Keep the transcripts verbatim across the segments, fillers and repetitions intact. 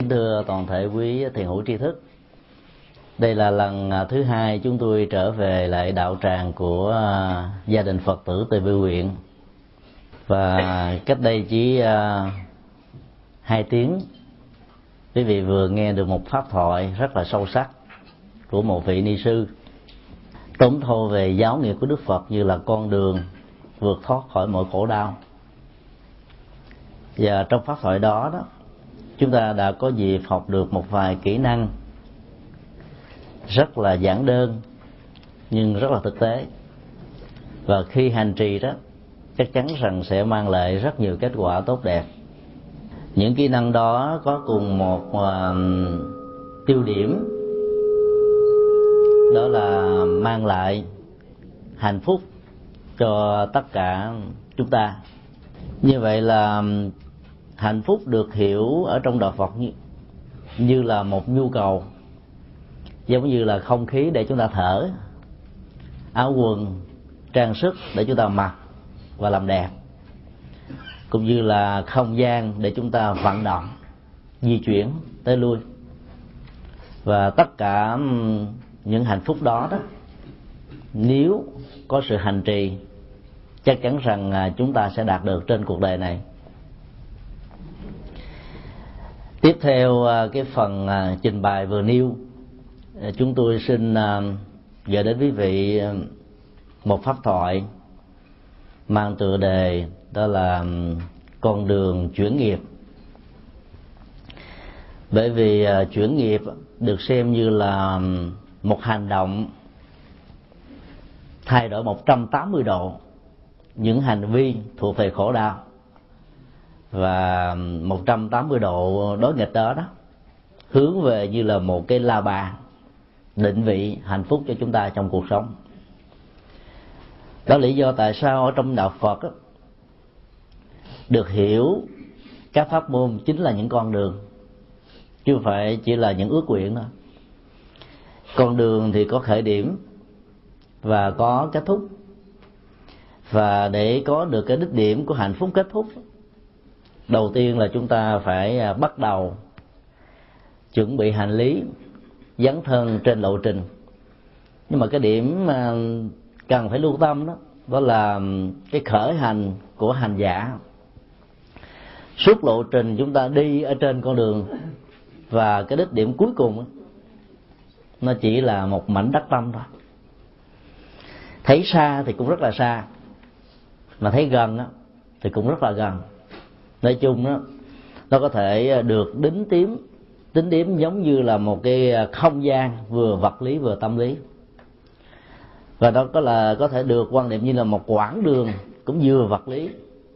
Kính thưa toàn thể quý thiền hữu tri thức, đây là lần thứ hai chúng tôi trở về lại đạo tràng của gia đình Phật tử Từ Bi huyện. Và cách đây chỉ hai tiếng, quý vị vừa nghe được một pháp thoại rất là sâu sắc của một vị ni sư tóm thô về giáo nghĩa của Đức Phật như là con đường vượt thoát khỏi mọi khổ đau. Và trong pháp thoại đó đó, chúng ta đã có dịp học được một vài kỹ năng rất là giản đơn nhưng rất là thực tế, và khi hành trì đó chắc chắn rằng sẽ mang lại rất nhiều kết quả tốt đẹp. Những kỹ năng đó có cùng một uh, tiêu điểm, đó là mang lại hạnh phúc cho tất cả chúng ta. Như vậy là hạnh phúc được hiểu ở trong đạo Phật như, như là một nhu cầu, giống như là không khí để chúng ta thở, áo quần, trang sức để chúng ta mặc và làm đẹp, cũng như là không gian để chúng ta vận động, di chuyển tới lui. Và tất cả những hạnh phúc đó đó, nếu có sự hành trì, chắc chắn rằng chúng ta sẽ đạt được trên cuộc đời này. Tiếp theo cái phần trình bày vừa nêu, chúng tôi xin gửi đến quý vị một pháp thoại mang tựa đề đó là con đường chuyển nghiệp. Bởi vì chuyển nghiệp được xem như là một hành động thay đổi một trăm tám mươi độ những hành vi thuộc về khổ đau, và một trăm tám mươi độ đối nghịch đó đó hướng về như là một cái la bàn định vị hạnh phúc cho chúng ta trong cuộc sống. Đó là lý do tại sao ở trong đạo Phật đó, được hiểu các pháp môn chính là những con đường, chứ không phải chỉ là những ước nguyện thôi. Con đường thì có khởi điểm và có kết thúc, và để có được cái đích điểm của hạnh phúc kết thúc, đầu tiên là chúng ta phải bắt đầu chuẩn bị hành lý, dấn thân trên lộ trình. Nhưng mà cái điểm mà cần phải lưu tâm đó, đó là cái khởi hành của hành giả. Suốt lộ trình chúng ta đi ở trên con đường, và cái đích điểm cuối cùng đó, nó chỉ là một mảnh đất tâm thôi. Thấy xa thì cũng rất là xa, mà thấy gần đó, thì cũng rất là gần. Nói chung đó, nó có thể được đính tím tính điểm giống như là một cái không gian vừa vật lý vừa tâm lý, và đó có là có thể được quan niệm như là một quãng đường cũng vừa vật lý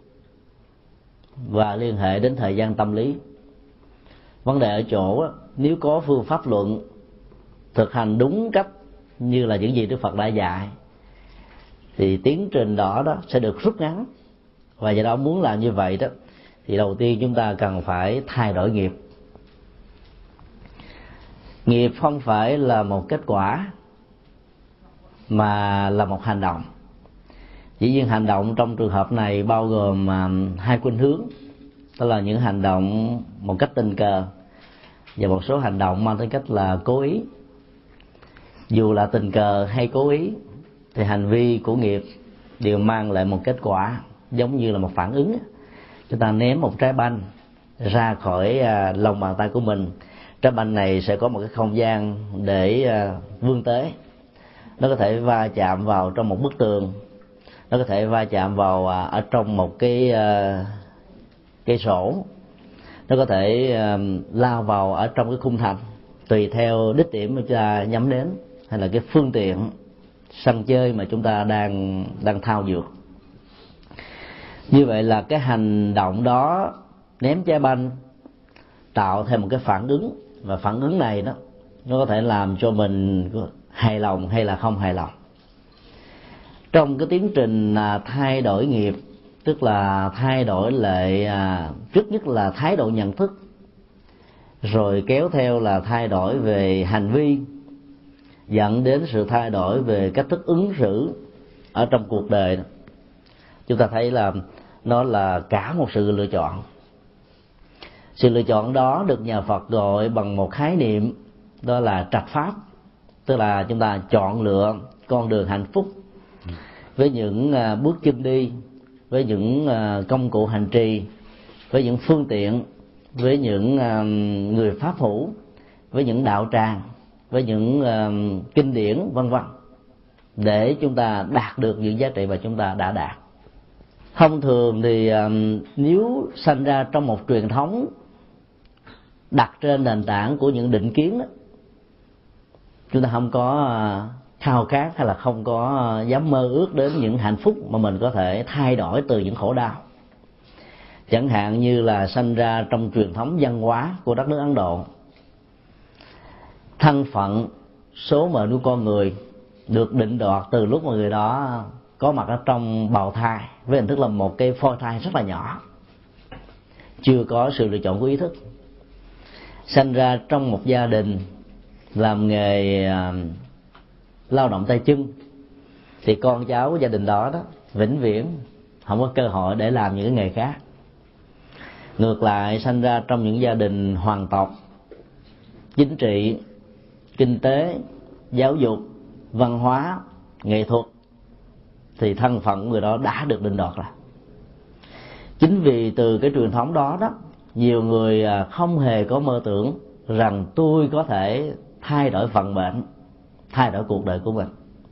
và liên hệ đến thời gian tâm lý. Vấn đề ở chỗ nếu có phương pháp luận thực hành đúng cách như là những gì Đức Phật đã dạy, thì tiến trình đó đó sẽ được rút ngắn. Và do đó muốn làm như vậy đó, thì đầu tiên chúng ta cần phải thay đổi nghiệp. Nghiệp không phải là một kết quả, mà là một hành động. Dĩ nhiên hành động trong trường hợp này bao gồm hai khuynh hướng, đó là những hành động một cách tình cờ và một số hành động mang tính cách là cố ý. Dù là tình cờ hay cố ý thì hành vi của nghiệp đều mang lại một kết quả, giống như là một phản ứng. Chúng ta ném một trái banh ra khỏi lòng bàn tay của mình, trái banh này sẽ có một cái không gian để vươn tới. Nó có thể va chạm vào trong một bức tường, nó có thể va chạm vào ở trong một cái cây sổ, nó có thể lao vào ở trong cái khung thành, tùy theo đích điểm mà chúng ta nhắm đến, hay là cái phương tiện sân chơi mà chúng ta đang đang thao dược. Như vậy là cái hành động đó ném trái banh tạo thêm một cái phản ứng, và phản ứng này đó nó có thể làm cho mình hài lòng hay là không hài lòng. Trong cái tiến trình thay đổi nghiệp, tức là thay đổi lại trước nhất là thái độ nhận thức, rồi kéo theo là thay đổi về hành vi, dẫn đến sự thay đổi về cách thức ứng xử ở trong cuộc đời. Chúng ta thấy là nó là cả một sự lựa chọn. Sự lựa chọn đó được nhà Phật gọi bằng một khái niệm, đó là trạch pháp, tức là chúng ta chọn lựa con đường hạnh phúc với những bước chân đi, với những công cụ hành trì, với những phương tiện, với những người pháp hữu, với những đạo tràng, với những kinh điển vân vân, để chúng ta đạt được những giá trị mà chúng ta đã đạt. Thông thường thì nếu sanh ra trong một truyền thống đặt trên nền tảng của những định kiến đó, chúng ta không có khao khát hay là không có dám mơ ước đến những hạnh phúc mà mình có thể thay đổi từ những khổ đau. Chẳng hạn như là sanh ra trong truyền thống văn hóa của đất nước Ấn Độ, thân phận, số mệnh của con người được định đoạt từ lúc mà người đó có mặt ở trong bào thai, với hình thức là một cái phôi thai rất là nhỏ, chưa có sự lựa chọn của ý thức. Sanh ra trong một gia đình làm nghề uh, lao động tay chân, thì con cháu của gia đình đó đó vĩnh viễn không có cơ hội để làm những cái nghề khác. Ngược lại, sanh ra trong những gia đình hoàng tộc, chính trị, kinh tế, giáo dục, văn hóa, nghệ thuật, thì thân phận người đó đã được định đoạt rồi. Chính vì từ cái truyền thống đó đó, nhiều người không hề có mơ tưởng rằng tôi có thể thay đổi vận mệnh, thay đổi cuộc đời của mình.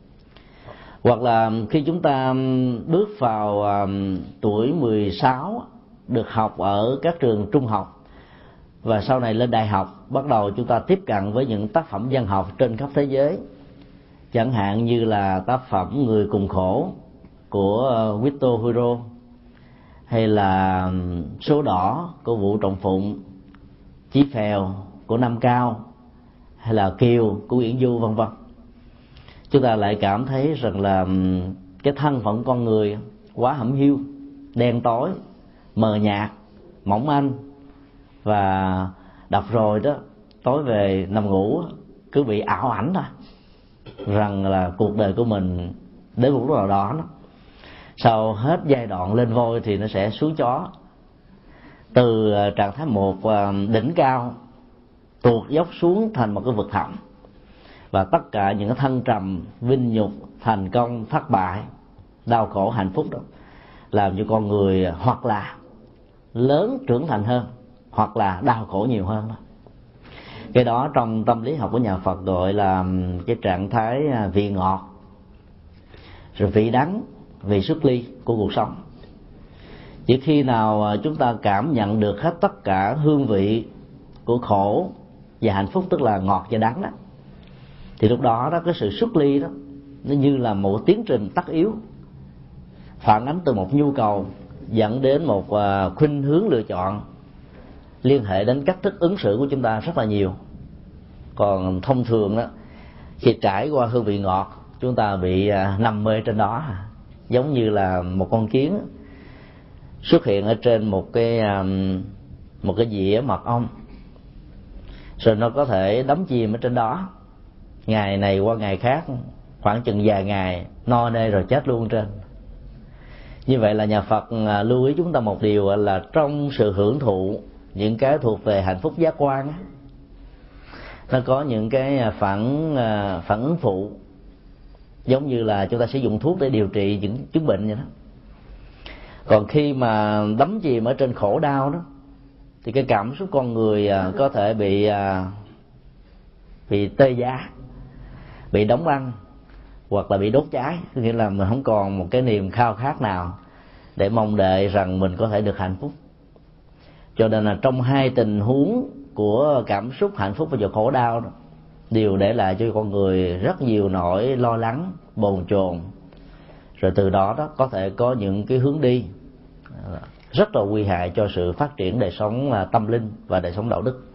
Hoặc là khi chúng ta bước vào tuổi mười sáu, được học ở các trường trung học, và sau này lên đại học, bắt đầu chúng ta tiếp cận với những tác phẩm văn học trên khắp thế giới, chẳng hạn như là tác phẩm Người Cùng Khổ của Victor Hugo, hay là Số Đỏ của Vũ Trọng Phụng, Chí Phèo của Nam Cao, hay là Kiều của Nguyễn Du, vân vân. Chúng ta lại cảm thấy rằng là cái thân phận con người quá hẩm hiu, đen tối, mờ nhạt, mỏng manh, và đọc rồi đó, tối về nằm ngủ cứ bị ảo ảnh thôi, rằng là cuộc đời của mình đến một lúc nào đó, đó sau hết giai đoạn lên voi thì nó sẽ xuống chó, từ trạng thái một đỉnh cao tuột dốc xuống thành một cái vực thẳm, và tất cả những cái thăng trầm, vinh nhục, thành công, thất bại, đau khổ, hạnh phúc đó làm cho con người hoặc là lớn trưởng thành hơn, hoặc là đau khổ nhiều hơn đó. Cái đó trong tâm lý học của nhà Phật gọi là cái trạng thái vị ngọt, rồi vị đắng, vị xuất ly của cuộc sống. Chỉ khi nào chúng ta cảm nhận được hết tất cả hương vị của khổ và hạnh phúc, tức là ngọt và đắng đó, thì lúc đó đó cái sự xuất ly đó nó như là một tiến trình tất yếu, phản ánh từ một nhu cầu dẫn đến một khuynh hướng lựa chọn, liên hệ đến cách thức ứng xử của chúng ta rất là nhiều. Còn thông thường đó, khi trải qua hương vị ngọt, chúng ta bị nằm mê trên đó, giống như là một con kiến xuất hiện ở trên một cái một cái dĩa mật ong, rồi nó có thể đắm chìm ở trên đó ngày này qua ngày khác, khoảng chừng vài ngày no nê rồi chết luôn trên. Như vậy là nhà Phật lưu ý chúng ta một điều là trong sự hưởng thụ những cái thuộc về hạnh phúc giác quan, nó có những cái phản phản ứng phụ, giống như là chúng ta sử dụng thuốc để điều trị những chứng bệnh vậy đó. Còn khi mà đắm chìm ở trên khổ đau đó, thì cái cảm xúc con người có thể bị bị tê giá, bị đóng băng, hoặc là bị đốt cháy, nghĩa là mình không còn một cái niềm khao khát nào để mong đợi rằng mình có thể được hạnh phúc. Cho nên là trong hai tình huống của cảm xúc hạnh phúc và khổ đau đó, đều để lại cho con người rất nhiều nỗi lo lắng, bồn chồn, rồi từ đó đó có thể có những cái hướng đi rất là nguy hại cho sự phát triển đời sống tâm linh và đời sống đạo đức.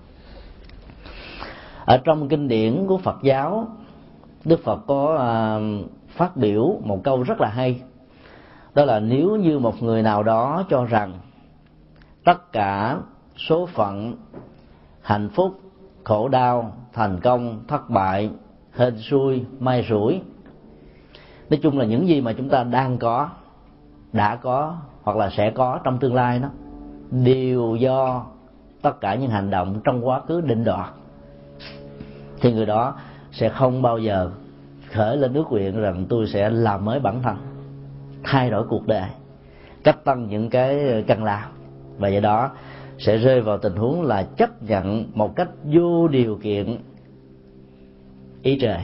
Ở trong kinh điển của Phật giáo, Đức Phật có phát biểu một câu rất là hay, đó là nếu như một người nào đó cho rằng tất cả số phận, hạnh phúc, khổ đau, thành công, thất bại, hên xui, may rủi, nói chung là những gì mà chúng ta đang có, đã có hoặc là sẽ có trong tương lai đó, đều do tất cả những hành động trong quá khứ định đoạt, thì người đó sẽ không bao giờ khởi lên ước nguyện rằng tôi sẽ làm mới bản thân, thay đổi cuộc đời, cách tăng những cái căn lao, và do đó sẽ rơi vào tình huống là chấp nhận một cách vô điều kiện ý trời.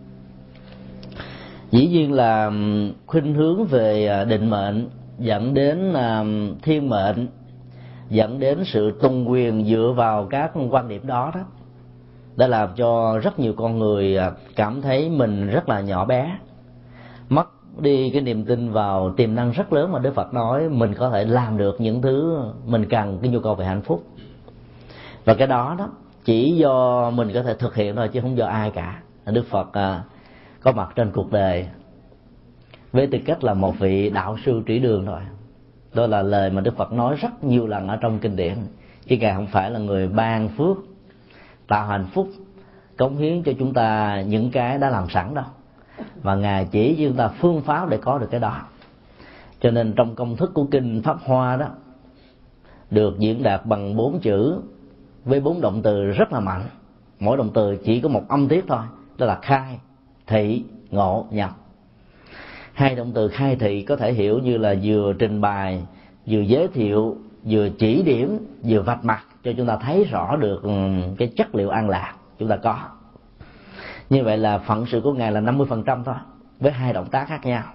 Dĩ nhiên là khuynh hướng về định mệnh dẫn đến thiên mệnh, dẫn đến sự tùng quyền dựa vào các quan điểm đó đó đã làm cho rất nhiều con người cảm thấy mình rất là nhỏ bé, mất đi cái niềm tin vào tiềm năng rất lớn mà Đức Phật nói mình có thể làm được những thứ mình cần, cái nhu cầu về hạnh phúc. Và cái đó đó chỉ do mình có thể thực hiện thôi, chứ không do ai cả. Đức Phật à, có mặt trên cuộc đời với tư cách là một vị đạo sư chỉ đường thôi. Đó là lời mà Đức Phật nói rất nhiều lần ở trong kinh điển, chứ Ngài không phải là người ban phước, tạo hạnh phúc, cống hiến cho chúng ta những cái đã làm sẵn đâu, mà Ngài chỉ cho chúng ta phương pháp để có được cái đó. Cho nên trong công thức của kinh Pháp Hoa đó được diễn đạt bằng bốn chữ với bốn động từ rất là mạnh. Mỗi động từ chỉ có một âm tiết thôi, đó là khai, thị, ngộ, nhập. Hai động từ khai thị có thể hiểu như là vừa trình bày, vừa giới thiệu, vừa chỉ điểm, vừa vạch mặt cho chúng ta thấy rõ được cái chất liệu an lạc chúng ta có. Như vậy là phận sự của Ngài là năm mươi phần trăm thôi, với hai động tác khác nhau.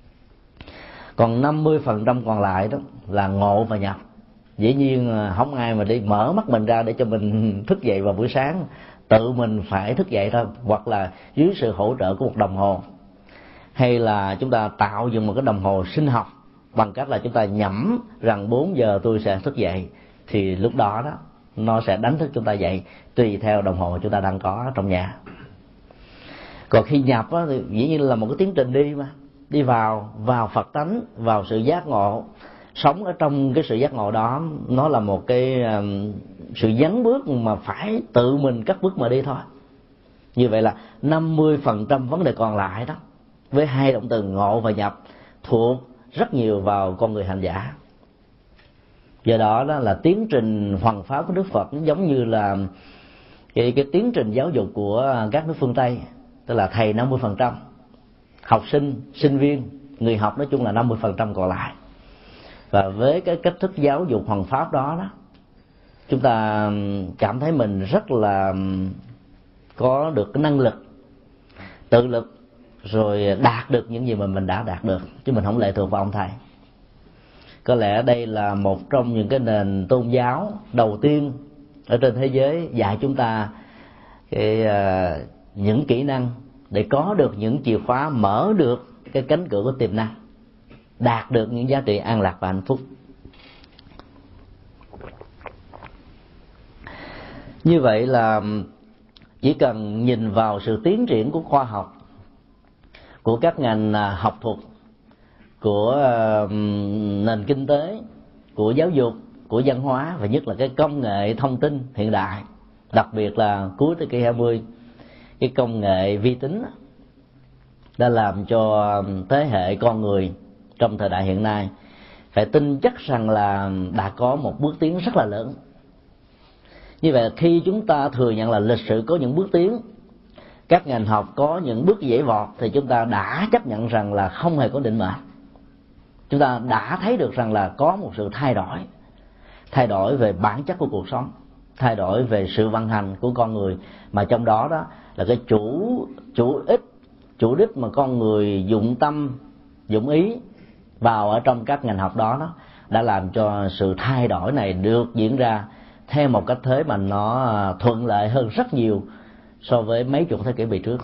Còn năm mươi phần trăm còn lại đó là ngộ và nhập. Dĩ nhiên không ai mà đi mở mắt mình ra để cho mình thức dậy vào buổi sáng, tự mình phải thức dậy thôi, hoặc là dưới sự hỗ trợ của một đồng hồ, hay là chúng ta tạo dựng một cái đồng hồ sinh học bằng cách là chúng ta nhẩm rằng bốn giờ tôi sẽ thức dậy, thì lúc đó đó nó sẽ đánh thức chúng ta dậy tùy theo đồng hồ chúng ta đang có trong nhà. Còn khi nhập á, thì dĩ nhiên là một cái tiến trình đi mà đi vào vào Phật tánh, vào sự giác ngộ, sống ở trong cái sự giác ngộ đó, nó là một cái um, sự dấn bước mà phải tự mình cất bước mà đi thôi. Như vậy là năm mươi phần trăm vấn đề còn lại đó với hai động từ ngộ và nhập thuộc rất nhiều vào con người hành giả. Do đó đó là tiến trình hoằng pháp của Đức Phật giống như là cái, cái tiến trình giáo dục của các nước phương Tây, tức là thầy năm mươi phần trăm, học sinh, sinh viên, người học nói chung là năm mươi phần trăm còn lại. Và với cái cách thức giáo dục hoằng pháp đó đó, chúng ta cảm thấy mình rất là có được cái năng lực, tự lực, rồi đạt được những gì mà mình đã đạt được, chứ mình không lệ thuộc vào ông thầy. Có lẽ đây là một trong những cái nền tôn giáo đầu tiên ở trên thế giới dạy chúng ta cái, uh, những kỹ năng để có được những chìa khóa mở được cái cánh cửa của tiềm năng, đạt được những giá trị an lạc và hạnh phúc. Như vậy là chỉ cần nhìn vào sự tiến triển của khoa học, của các ngành học thuật, của nền kinh tế, của giáo dục, của văn hóa, và nhất là cái công nghệ thông tin hiện đại, đặc biệt là cuối thế kỷ hai mươi, cái công nghệ vi tính đã làm cho thế hệ con người trong thời đại hiện nay phải tin chắc rằng là đã có một bước tiến rất là lớn. Như vậy khi chúng ta thừa nhận là lịch sử có những bước tiến, các ngành học có những bước dễ vọt, thì chúng ta đã chấp nhận rằng là không hề có định mệnh. Chúng ta đã thấy được rằng là có một sự thay đổi, thay đổi về bản chất của cuộc sống, thay đổi về sự vận hành của con người, mà trong đó đó là cái chủ chủ ích, chủ đích mà con người dụng tâm, dụng ý vào ở trong các ngành học đó, đó đã làm cho sự thay đổi này được diễn ra theo một cách thế mà nó thuận lợi hơn rất nhiều so với mấy chục thế kỷ về trước.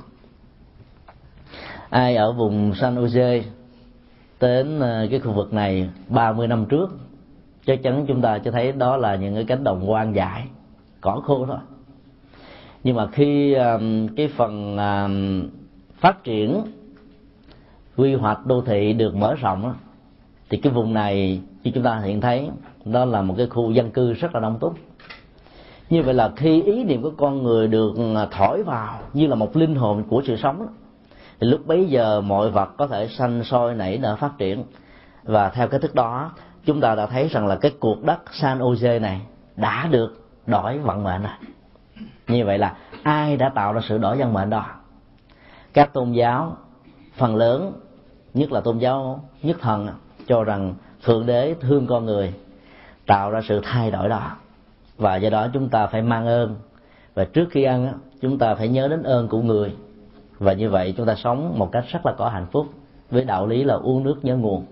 Ai ở vùng San Jose đến cái khu vực này ba mươi năm trước, chắc chắn chúng ta sẽ thấy đó là những cái cánh đồng hoang dại, cỏ khô thôi. Nhưng mà khi cái phần phát triển quy hoạch đô thị được mở rộng, thì cái vùng này như chúng ta hiện thấy đó là một cái khu dân cư rất là đông đúc. Như vậy là khi ý niệm của con người được thổi vào như là một linh hồn của sự sống, thì lúc bấy giờ mọi vật có thể sanh sôi nảy nở phát triển. Và theo cái thức đó, chúng ta đã thấy rằng là cái cuộc đất San Jose này đã được đổi vận mệnh rồi. Như vậy là ai đã tạo ra sự đổi vận mệnh đó? Các tôn giáo phần lớn, nhất là tôn giáo nhất thần, cho rằng Thượng Đế thương con người, tạo ra sự thay đổi đó, và do đó chúng ta phải mang ơn, và trước khi ăn chúng ta phải nhớ đến ơn của người, và như vậy chúng ta sống một cách rất là có hạnh phúc, với đạo lý là uống nước nhớ nguồn.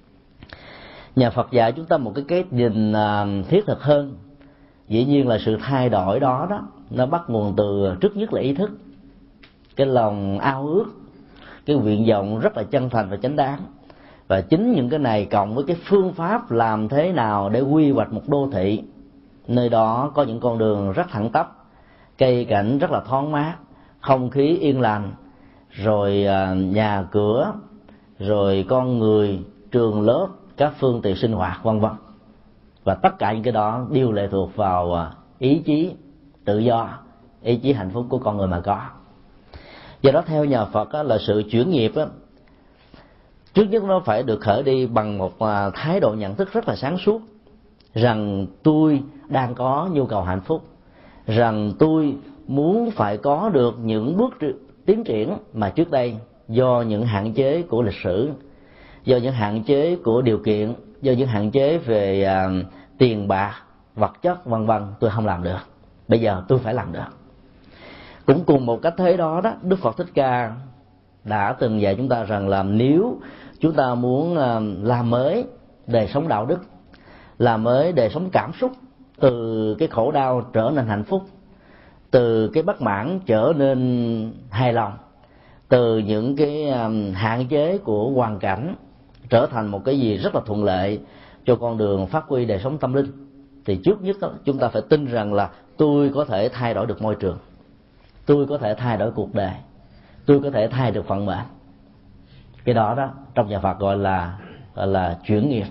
Nhà Phật dạy chúng ta một cái cái nhìn thiết thực hơn. Dĩ nhiên là sự thay đổi đó đó nó bắt nguồn từ trước nhất là ý thức, cái lòng ao ước, cái nguyện vọng rất là chân thành và chánh đáng. Và chính những cái này cộng với cái phương pháp làm thế nào để quy hoạch một đô thị, nơi đó có những con đường rất thẳng tắp, cây cảnh rất là thoáng mát, không khí yên lành, rồi nhà cửa, rồi con người, trường lớp, các phương tiện sinh hoạt vân vân. Và tất cả những cái đó đều lệ thuộc vào ý chí tự do, ý chí hạnh phúc của con người mà có. Do đó theo nhà Phật á, là sự chuyển nghiệp á, trước nhất nó phải được khởi đi bằng một thái độ nhận thức rất là sáng suốt, rằng tôi đang có nhu cầu hạnh phúc, rằng tôi muốn phải có được những bước tiến triển mà trước đây do những hạn chế của lịch sử, do những hạn chế của điều kiện, do những hạn chế về uh, tiền bạc, vật chất vân vân tôi không làm được. Bây giờ tôi phải làm được. Cũng cùng một cách thế đó đó, Đức Phật Thích Ca đã từng dạy chúng ta rằng là nếu chúng ta muốn uh, làm mới đời sống đạo đức, làm mới đời sống cảm xúc, từ cái khổ đau trở nên hạnh phúc, từ cái bất mãn trở nên hài lòng, từ những cái um, hạn chế của hoàn cảnh trở thành một cái gì rất là thuận lợi cho con đường phát huy đời sống tâm linh, thì trước nhất đó, chúng ta phải tin rằng là tôi có thể thay đổi được môi trường, tôi có thể thay đổi cuộc đời, tôi có thể thay được vận mệnh. Cái đó đó trong nhà Phật gọi là gọi là chuyển nghiệp.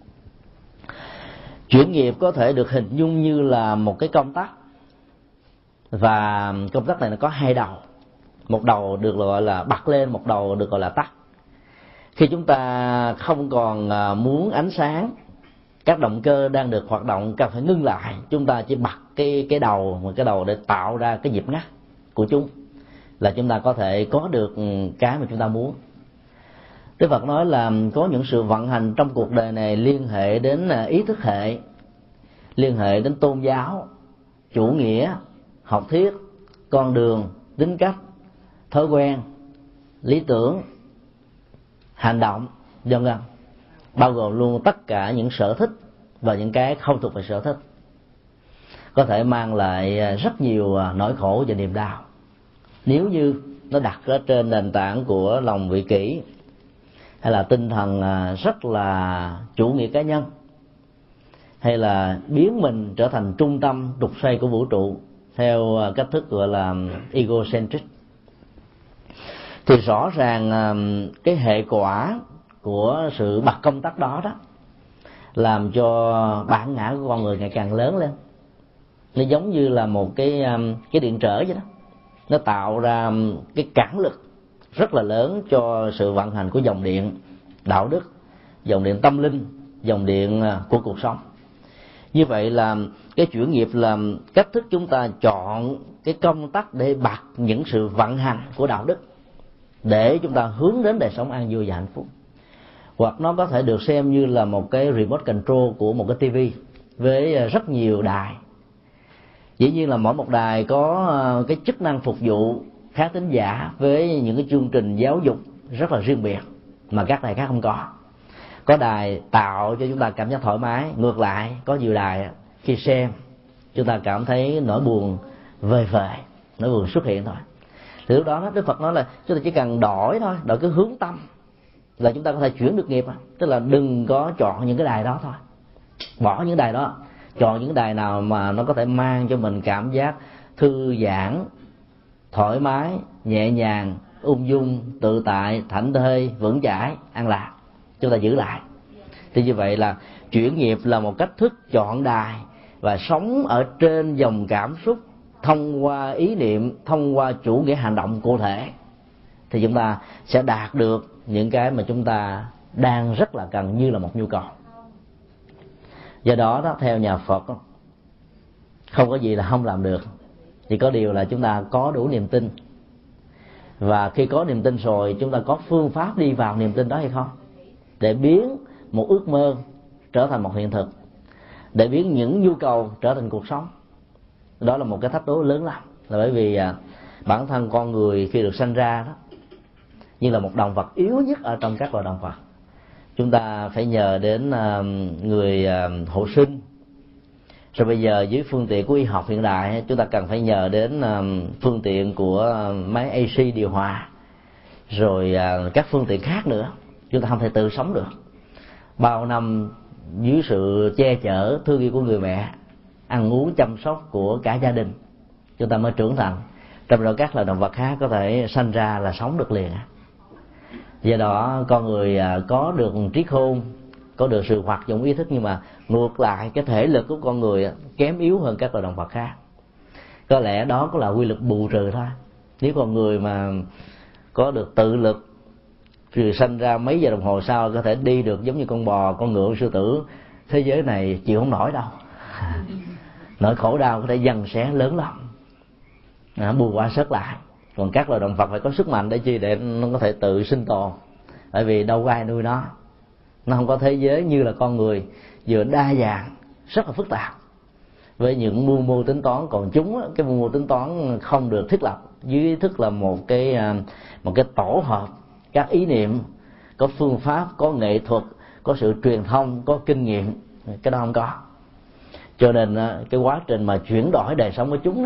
Chuyển nghiệp có thể được hình dung như là một cái công tắc, và công tắc này nó có hai đầu, một đầu được gọi là bật lên, một đầu được gọi là tắt. Khi chúng ta không còn muốn ánh sáng, các động cơ đang được hoạt động cần phải ngưng lại, chúng ta chỉ bật cái cái đầu, một cái đầu để tạo ra cái nhịp ngắt của chúng, là chúng ta có thể có được cái mà chúng ta muốn. Đức Phật nói là có những sự vận hành trong cuộc đời này liên hệ đến ý thức hệ, liên hệ đến tôn giáo, chủ nghĩa, học thuyết, con đường, tính cách, thói quen, lý tưởng, hành động, vân vân, bao gồm luôn tất cả những sở thích và những cái không thuộc về sở thích, có thể mang lại rất nhiều nỗi khổ và niềm đau nếu như nó đặt ở trên nền tảng của lòng vị kỷ, hay là tinh thần rất là chủ nghĩa cá nhân, hay là biến mình trở thành trung tâm trục xoay của vũ trụ theo cách thức gọi là egocentric. Thì rõ ràng cái hệ quả của sự bật công tắc đó đó làm cho bản ngã của con người ngày càng lớn lên. Nó giống như là một cái cái điện trở vậy đó, nó tạo ra cái cản lực rất là lớn cho sự vận hành của dòng điện đạo đức, dòng điện tâm linh, dòng điện của cuộc sống. Như vậy là cái chuyển nghiệp là cách thức chúng ta chọn cái công tắc để bật những sự vận hành của đạo đức, để chúng ta hướng đến đời sống an vui và hạnh phúc. Hoặc nó có thể được xem như là một cái remote control của một cái tivi với rất nhiều đài. Dĩ nhiên là mỗi một đài có cái chức năng phục vụ khán thính giả với những cái chương trình giáo dục rất là riêng biệt mà các đài khác không có. Có đài tạo cho chúng ta cảm giác thoải mái, ngược lại có nhiều đài khi xem chúng ta cảm thấy nỗi buồn vời vời, nỗi buồn xuất hiện thôi. Thì lúc đó Đức Phật nói là chúng ta chỉ cần đổi thôi, đổi cái hướng tâm là chúng ta có thể chuyển được nghiệp. Tức là đừng có chọn những cái đài đó thôi, bỏ những đài đó, chọn những đài nào mà nó có thể mang cho mình cảm giác thư giãn, thoải mái, nhẹ nhàng, ung dung, tự tại, thảnh thơi, vững chãi, an lạc, chúng ta giữ lại. Thì như vậy là chuyển nghiệp là một cách thức chọn đài và sống ở trên dòng cảm xúc thông qua ý niệm, thông qua chủ nghĩa hành động cụ thể, thì chúng ta sẽ đạt được những cái mà chúng ta đang rất là cần như là một nhu cầu. Do đó, đó theo nhà Phật, không có gì là không làm được, chỉ có điều là chúng ta có đủ niềm tin. Và khi có niềm tin rồi, chúng ta có phương pháp đi vào niềm tin đó hay không, để biến một ước mơ trở thành một hiện thực, để biến những nhu cầu trở thành cuộc sống. Đó là một cái thách đố lớn lắm, là bởi vì à, bản thân con người khi được sanh ra đó như là một động vật yếu nhất ở trong các loài động vật. Chúng ta phải nhờ đến à, người à, hộ sinh. Rồi bây giờ dưới phương tiện của y học hiện đại, chúng ta cần phải nhờ đến uh, phương tiện của uh, máy a xê điều hòa, rồi uh, các phương tiện khác nữa. Chúng ta không thể tự sống được. Bao năm dưới sự che chở thương yêu của người mẹ, ăn uống chăm sóc của cả gia đình, chúng ta mới trưởng thành. Trong đó các loài động vật khác có thể sanh ra là sống được liền. Do đó con người uh, có được trí khôn, có được sự hoạt dụng ý thức, nhưng mà ngược lại cái thể lực của con người kém yếu hơn các loài động vật khác. Có lẽ đó cũng là quy luật bù trừ thôi. Nếu con người mà có được tự lực, rồi sanh ra mấy giờ đồng hồ sau có thể đi được giống như con bò, con ngựa, sư tử, thế giới này chịu không nổi đâu. Nỗi khổ đau có thể dằn xé lớn lắm, à, bù qua sớt lại. Còn các loài động vật phải có sức mạnh để chi, để nó có thể tự sinh tồn, bởi vì đâu có ai nuôi nó. Nó không có thế giới như là con người, vừa đa dạng, rất là phức tạp, với những mưu mô tính toán. Còn chúng, cái mưu mô tính toán không được thiết lập dưới ý thức là một cái một cái tổ hợp các ý niệm, có phương pháp, có nghệ thuật, có sự truyền thông, có kinh nghiệm. Cái đó không có. Cho nên cái quá trình mà chuyển đổi đời sống của chúng đó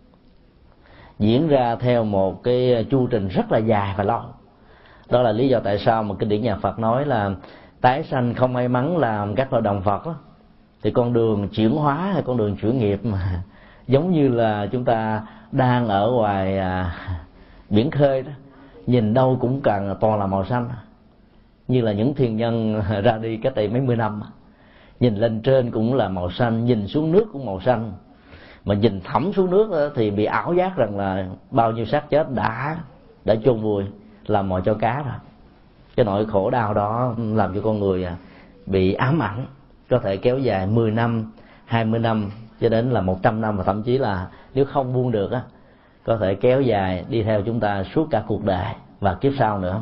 diễn ra theo một cái chu trình rất là dài và lâu. Đó là lý do tại sao mà kinh điển nhà Phật nói là tái sanh không may mắn làm các loài động vật đó, thì con đường chuyển hóa hay con đường chuyển nghiệp mà giống như là chúng ta đang ở ngoài à, biển khơi đó, nhìn đâu cũng cần toàn là màu xanh, như là những thiên nhân ra đi cách đây mấy mươi năm, nhìn lên trên cũng là màu xanh, nhìn xuống nước cũng màu xanh, mà nhìn thẳm xuống nước đó, thì bị ảo giác rằng là bao nhiêu xác chết đã đã chôn vùi làm mồi cho cá rồi. Cái nỗi khổ đau đó làm cho con người bị ám ảnh, có thể kéo dài mười năm, hai mươi năm cho đến là một trăm năm, và thậm chí là nếu không buông được á, có thể kéo dài đi theo chúng ta suốt cả cuộc đời và kiếp sau nữa.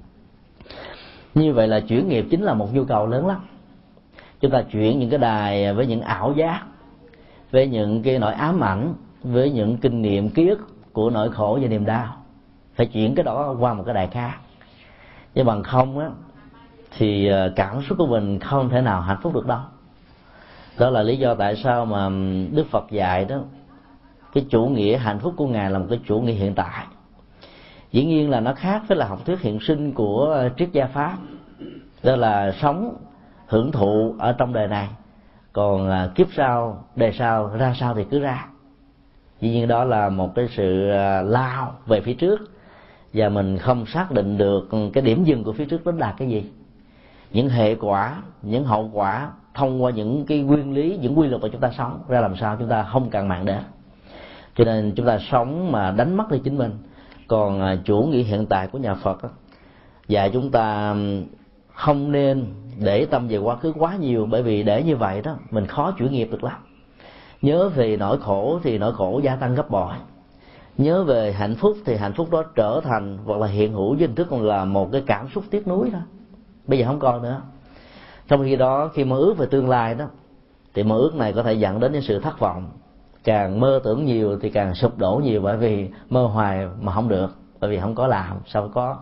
Như vậy là chuyển nghiệp chính là một nhu cầu lớn lắm. Chúng ta chuyển những cái đài với những ảo giác, với những cái nỗi ám ảnh, với những kinh nghiệm ký ức của nỗi khổ và niềm đau, phải chuyển cái đó qua một cái đài khác. Chứ bằng không á thì cảm xúc của mình không thể nào hạnh phúc được đâu. Đó là lý do tại sao mà Đức Phật dạy đó, cái chủ nghĩa hạnh phúc của Ngài là một cái chủ nghĩa hiện tại. Dĩ nhiên là nó khác với là học thuyết hiện sinh của triết gia Pháp, đó là sống hưởng thụ ở trong đời này, còn kiếp sau, đời sau ra sao thì cứ ra. Dĩ nhiên đó là một cái sự lao về phía trước, và mình không xác định được cái điểm dừng của phía trước đó là cái gì. Những hệ quả, những hậu quả thông qua những cái nguyên lý, những quy luật mà chúng ta sống ra làm sao chúng ta không cần mạng đến. Cho nên chúng ta sống mà đánh mất đi chính mình. Còn chủ nghĩa hiện tại của nhà Phật đó, và chúng ta không nên để tâm về quá khứ quá nhiều, bởi vì để như vậy đó mình khó chuyển nghiệp được lắm. Nhớ về nỗi khổ thì nỗi khổ gia tăng gấp bội, nhớ về hạnh phúc thì hạnh phúc đó trở thành hoặc là hiện hữu với hình thức còn là một cái cảm xúc tiếc nuối thôi, bây giờ không còn nữa. Trong khi đó khi mơ ước về tương lai đó, thì mơ ước này có thể dẫn đến những sự thất vọng. Càng mơ tưởng nhiều thì càng sụp đổ nhiều, bởi vì mơ hoài mà không được, bởi vì không có làm sao có.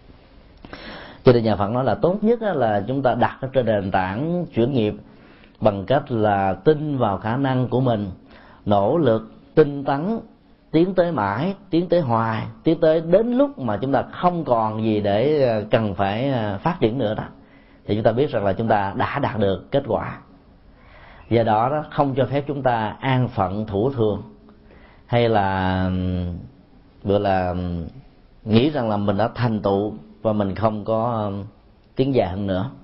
Cho nên nhà Phật nói là tốt nhất là chúng ta đặt ở trên nền tảng chuyển nghiệp bằng cách là tin vào khả năng của mình, nỗ lực tinh tấn, tiến tới mãi, tiến tới hoài, tiến tới đến lúc mà chúng ta không còn gì để cần phải phát triển nữa đó, thì chúng ta biết rằng là chúng ta đã đạt được kết quả. Do đó, đó không cho phép chúng ta an phận thủ thường, hay là gọi là nghĩ rằng là mình đã thành tựu và mình không có tiến dài hơn nữa.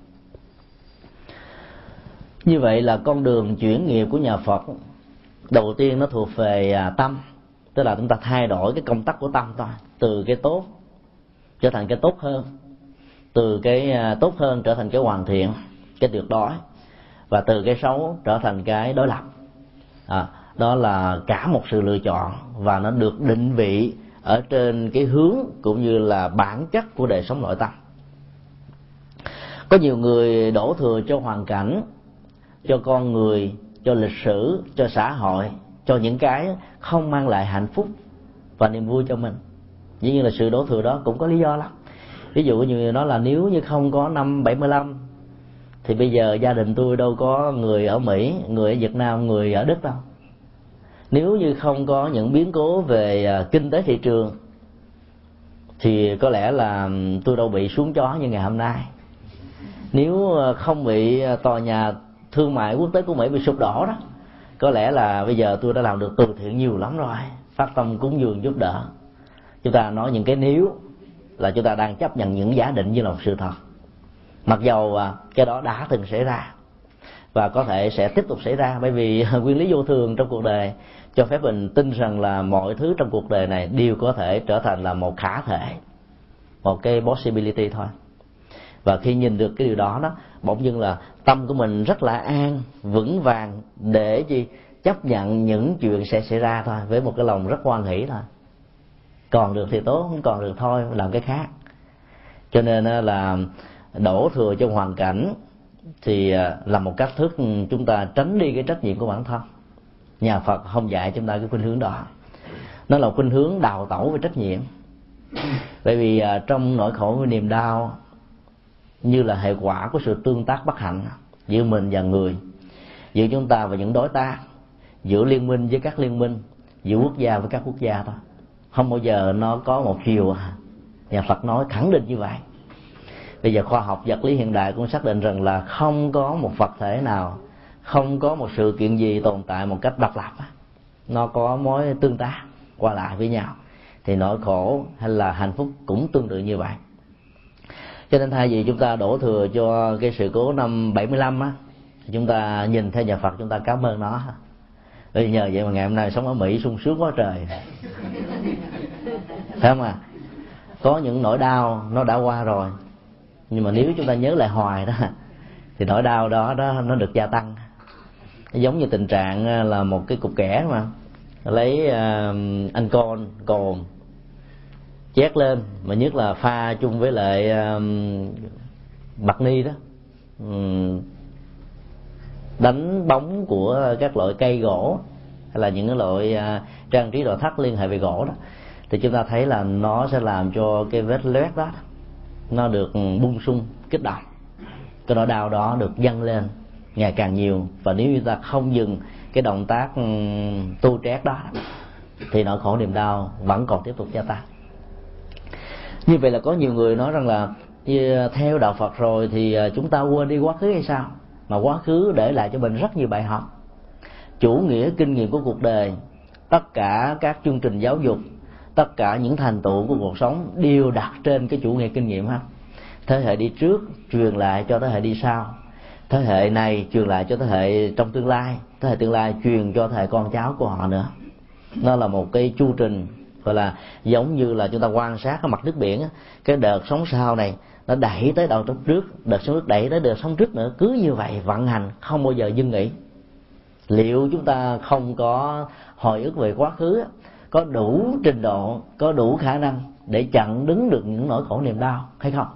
Như vậy là con đường chuyển nghiệp của nhà Phật đầu tiên nó thuộc về tâm, tức là chúng ta thay đổi cái công tắc của tâm thôi, từ cái tốt trở thành cái tốt hơn, từ cái tốt hơn trở thành cái hoàn thiện, cái tuyệt đối, và từ cái xấu trở thành cái đối lập. À, đó là cả một sự lựa chọn, và nó được định vị ở trên cái hướng cũng như là bản chất của đời sống nội tâm. Có nhiều người đổ thừa cho hoàn cảnh, cho con người, cho lịch sử, cho xã hội, cho những cái không mang lại hạnh phúc và niềm vui cho mình. Dĩ nhiên là sự đổ thừa đó cũng có lý do lắm. Ví dụ như người nói là nếu như không có năm bảy mươi lăm thì bây giờ gia đình tôi đâu có người ở Mỹ, người ở Việt Nam, người ở Đức đâu. Nếu như không có những biến cố về kinh tế thị trường thì có lẽ là tôi đâu bị xuống chó như ngày hôm nay. Nếu không bị tòa nhà thương mại quốc tế của Mỹ bị sụp đổ đó, có lẽ là bây giờ tôi đã làm được từ thiện nhiều lắm rồi, phát tâm cúng dường giúp đỡ. Chúng ta nói những cái nếu là chúng ta đang chấp nhận những giả định như là một sự thật, mặc dầu cái đó đã từng xảy ra và có thể sẽ tiếp tục xảy ra. Bởi vì nguyên lý vô thường trong cuộc đời cho phép mình tin rằng là mọi thứ trong cuộc đời này đều có thể trở thành là một khả thể, một cái possibility thôi. Và khi nhìn được cái điều đó đó, bỗng dưng là tâm của mình rất là an, vững vàng để gì chấp nhận những chuyện sẽ xảy ra thôi, với một cái lòng rất hoan hỷ thôi. Còn được thì tốt, không còn được thôi làm cái khác. Cho nên là đổ thừa cho hoàn cảnh thì là một cách thức chúng ta tránh đi cái trách nhiệm của bản thân. Nhà Phật không dạy chúng ta cái khuynh hướng đó. Nó là khuynh hướng đào tẩu về trách nhiệm. Bởi vì trong nỗi khổ và niềm đau như là hệ quả của sự tương tác bất hạnh giữa mình và người, giữa chúng ta và những đối tác, giữa liên minh với các liên minh, giữa quốc gia với các quốc gia thôi. Không bao giờ nó có một chiều. Nhà Phật nói khẳng định như vậy. Bây giờ khoa học vật lý hiện đại cũng xác định rằng là không có một vật thể nào, không có một sự kiện gì tồn tại một cách độc lập. Nó có mối tương tác qua lại với nhau. Thì nỗi khổ hay là hạnh phúc cũng tương tự như vậy. Cho nên thay vì chúng ta đổ thừa cho cái sự cố năm bảy mươi lăm á, chúng ta nhìn theo nhà Phật, chúng ta cảm ơn nó. Vì nhờ vậy mà ngày hôm nay sống ở Mỹ sung sướng quá trời. Thấy không à? Có những nỗi đau nó đã qua rồi, nhưng mà nếu chúng ta nhớ lại hoài đó thì nỗi đau đó đó nó được gia tăng. Nó giống như tình trạng là một cái cục kẻ mà lấy uh, anh con cồn chét lên, mà nhất là pha chung với lại uh, bạc ni đó, um, đánh bóng của các loại cây gỗ hay là những cái loại uh, trang trí nội thất liên hệ về gỗ đó, thì chúng ta thấy là nó sẽ làm cho cái vết loét đó nó được bung sung, kích động, cái nỗi đau đó được dâng lên ngày càng nhiều. Và nếu chúng ta không dừng cái động tác tu trét đó thì nỗi khổ niềm đau vẫn còn tiếp tục gia tăng. Như vậy là có nhiều người nói rằng là theo đạo Phật rồi thì chúng ta quên đi quá khứ hay sao? Mà quá khứ để lại cho mình rất nhiều bài học. Chủ nghĩa kinh nghiệm của cuộc đời, tất cả các chương trình giáo dục, tất cả những thành tựu của cuộc sống đều đặt trên cái chủ nghĩa kinh nghiệm hết. Thế hệ đi trước truyền lại cho thế hệ đi sau, thế hệ này truyền lại cho thế hệ trong tương lai, thế hệ tương lai truyền cho thế hệ con cháu của họ nữa. Nó là một cái chu trình gọi là giống như là chúng ta quan sát cái mặt nước biển, cái đợt sóng sau này nó đẩy tới đầu trước, đợt sóng trước đẩy tới đợt sóng trước nữa, cứ như vậy vận hành không bao giờ dừng nghỉ. Liệu chúng ta không có hồi ức về quá khứ, có đủ trình độ, có đủ khả năng để chặn đứng được những nỗi khổ niềm đau hay không?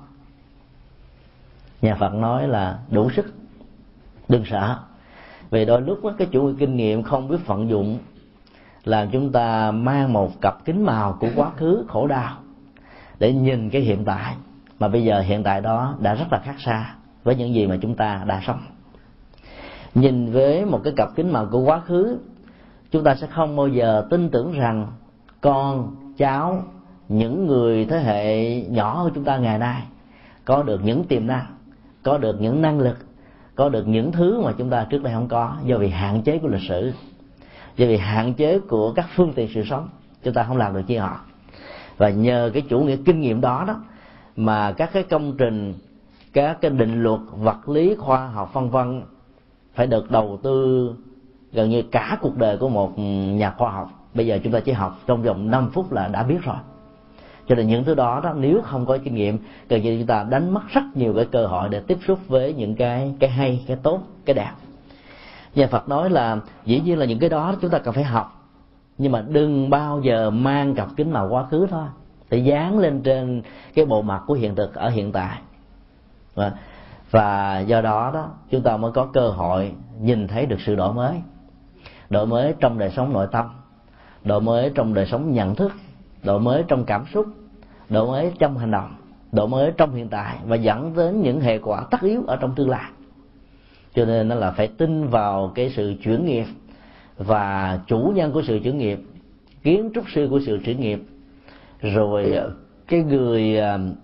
Nhà Phật nói là đủ sức, đừng sợ. Vì đôi lúc đó, cái chủ nghĩa kinh nghiệm không biết vận dụng làm chúng ta mang một cặp kính màu của quá khứ khổ đau để nhìn cái hiện tại, mà bây giờ hiện tại đó đã rất là khác xa với những gì mà chúng ta đã sống. Nhìn với một cái cặp kính màu của quá khứ, chúng ta sẽ không bao giờ tin tưởng rằng con, cháu, những người thế hệ nhỏ hơn chúng ta ngày nay có được những tiềm năng, có được những năng lực, có được những thứ mà chúng ta trước đây không có, do vì hạn chế của lịch sử, do vì hạn chế của các phương tiện sự sống, chúng ta không làm được như họ. Và nhờ cái chủ nghĩa kinh nghiệm đó đó mà các cái công trình, các cái định luật vật lý, khoa học vân vân phải được đầu tư gần như cả cuộc đời của một nhà khoa học. Bây giờ chúng ta chỉ học trong vòng năm phút là đã biết rồi. Cho nên những thứ đó đó nếu không có kinh nghiệm, gần như chúng ta đánh mất rất nhiều cái cơ hội để tiếp xúc với những cái cái hay, cái tốt, cái đẹp. Nhà Phật nói là dĩ nhiên là những cái đó chúng ta cần phải học, nhưng mà đừng bao giờ mang cặp kính màu quá khứ thôi, để dán lên trên cái bộ mặt của hiện thực ở hiện tại. Và, và do đó đó chúng ta mới có cơ hội nhìn thấy được sự đổi mới. Đổi mới trong đời sống nội tâm, đổi mới trong đời sống nhận thức, đổi mới trong cảm xúc, đổi mới trong hành động, đổi mới trong hiện tại, và dẫn đến những hệ quả tất yếu ở trong tương lai. Cho nên nó là phải tin vào cái sự chuyển nghiệp, và chủ nhân của sự chuyển nghiệp, kiến trúc sư của sự chuyển nghiệp, rồi cái người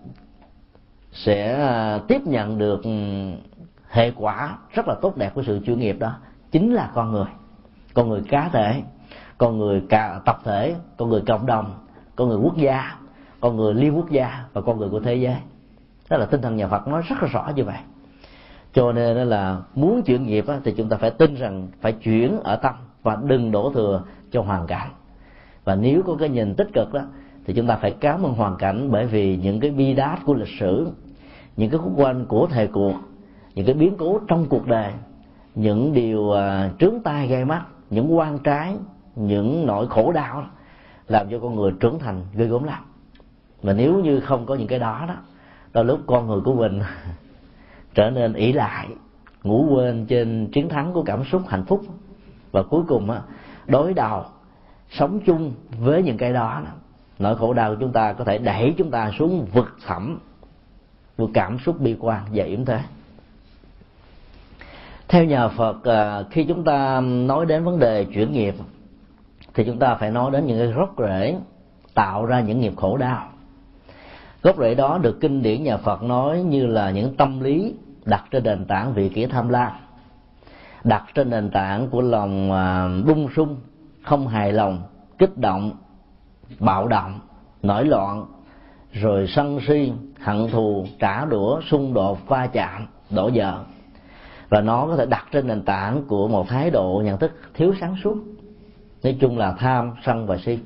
sẽ tiếp nhận được hệ quả rất là tốt đẹp của sự chuyển nghiệp đó chính là con người. Con người cá thể, con người cả tập thể, con người cộng đồng, con người quốc gia, con người liên quốc gia và con người của thế giới. Đó là tinh thần nhà Phật nói rất là rõ như vậy. Cho nên là muốn chuyển nghiệp thì chúng ta phải tin rằng phải chuyển ở tâm, và đừng đổ thừa cho hoàn cảnh. Và nếu có cái nhìn tích cực đó thì chúng ta phải cảm ơn hoàn cảnh, bởi vì những cái bi đát của lịch sử, những cái khúc quanh của thời cuộc, những cái biến cố trong cuộc đời, những điều uh, trướng tai gai mắt, những oan trái, những nỗi khổ đau làm cho con người trưởng thành ghê gớm lắm. Mà nếu như không có những cái đó đó, đôi lúc con người của mình trở nên ỷ lại, ngủ quên trên chiến thắng của cảm xúc hạnh phúc, và cuối cùng á, đối đầu sống chung với những cái đó, nỗi khổ đau của chúng ta có thể đẩy chúng ta xuống vực thẳm của cảm xúc bi quan và yểm thế. Theo nhà Phật, khi chúng ta nói đến vấn đề chuyển nghiệp thì chúng ta phải nói đến những cái gốc rễ tạo ra những nghiệp khổ đau. Gốc rễ đó được kinh điển nhà Phật nói như là những tâm lý đặt trên nền tảng vị kỷ tham lam, đặt trên nền tảng của lòng bung sung, không hài lòng, kích động, bạo động, nổi loạn, rồi sân si, hận thù, trả đũa, xung đột, va chạm, đổ vỡ. Và nó có thể đặt trên nền tảng của một thái độ nhận thức thiếu sáng suốt. Nói chung là tham, sân và si.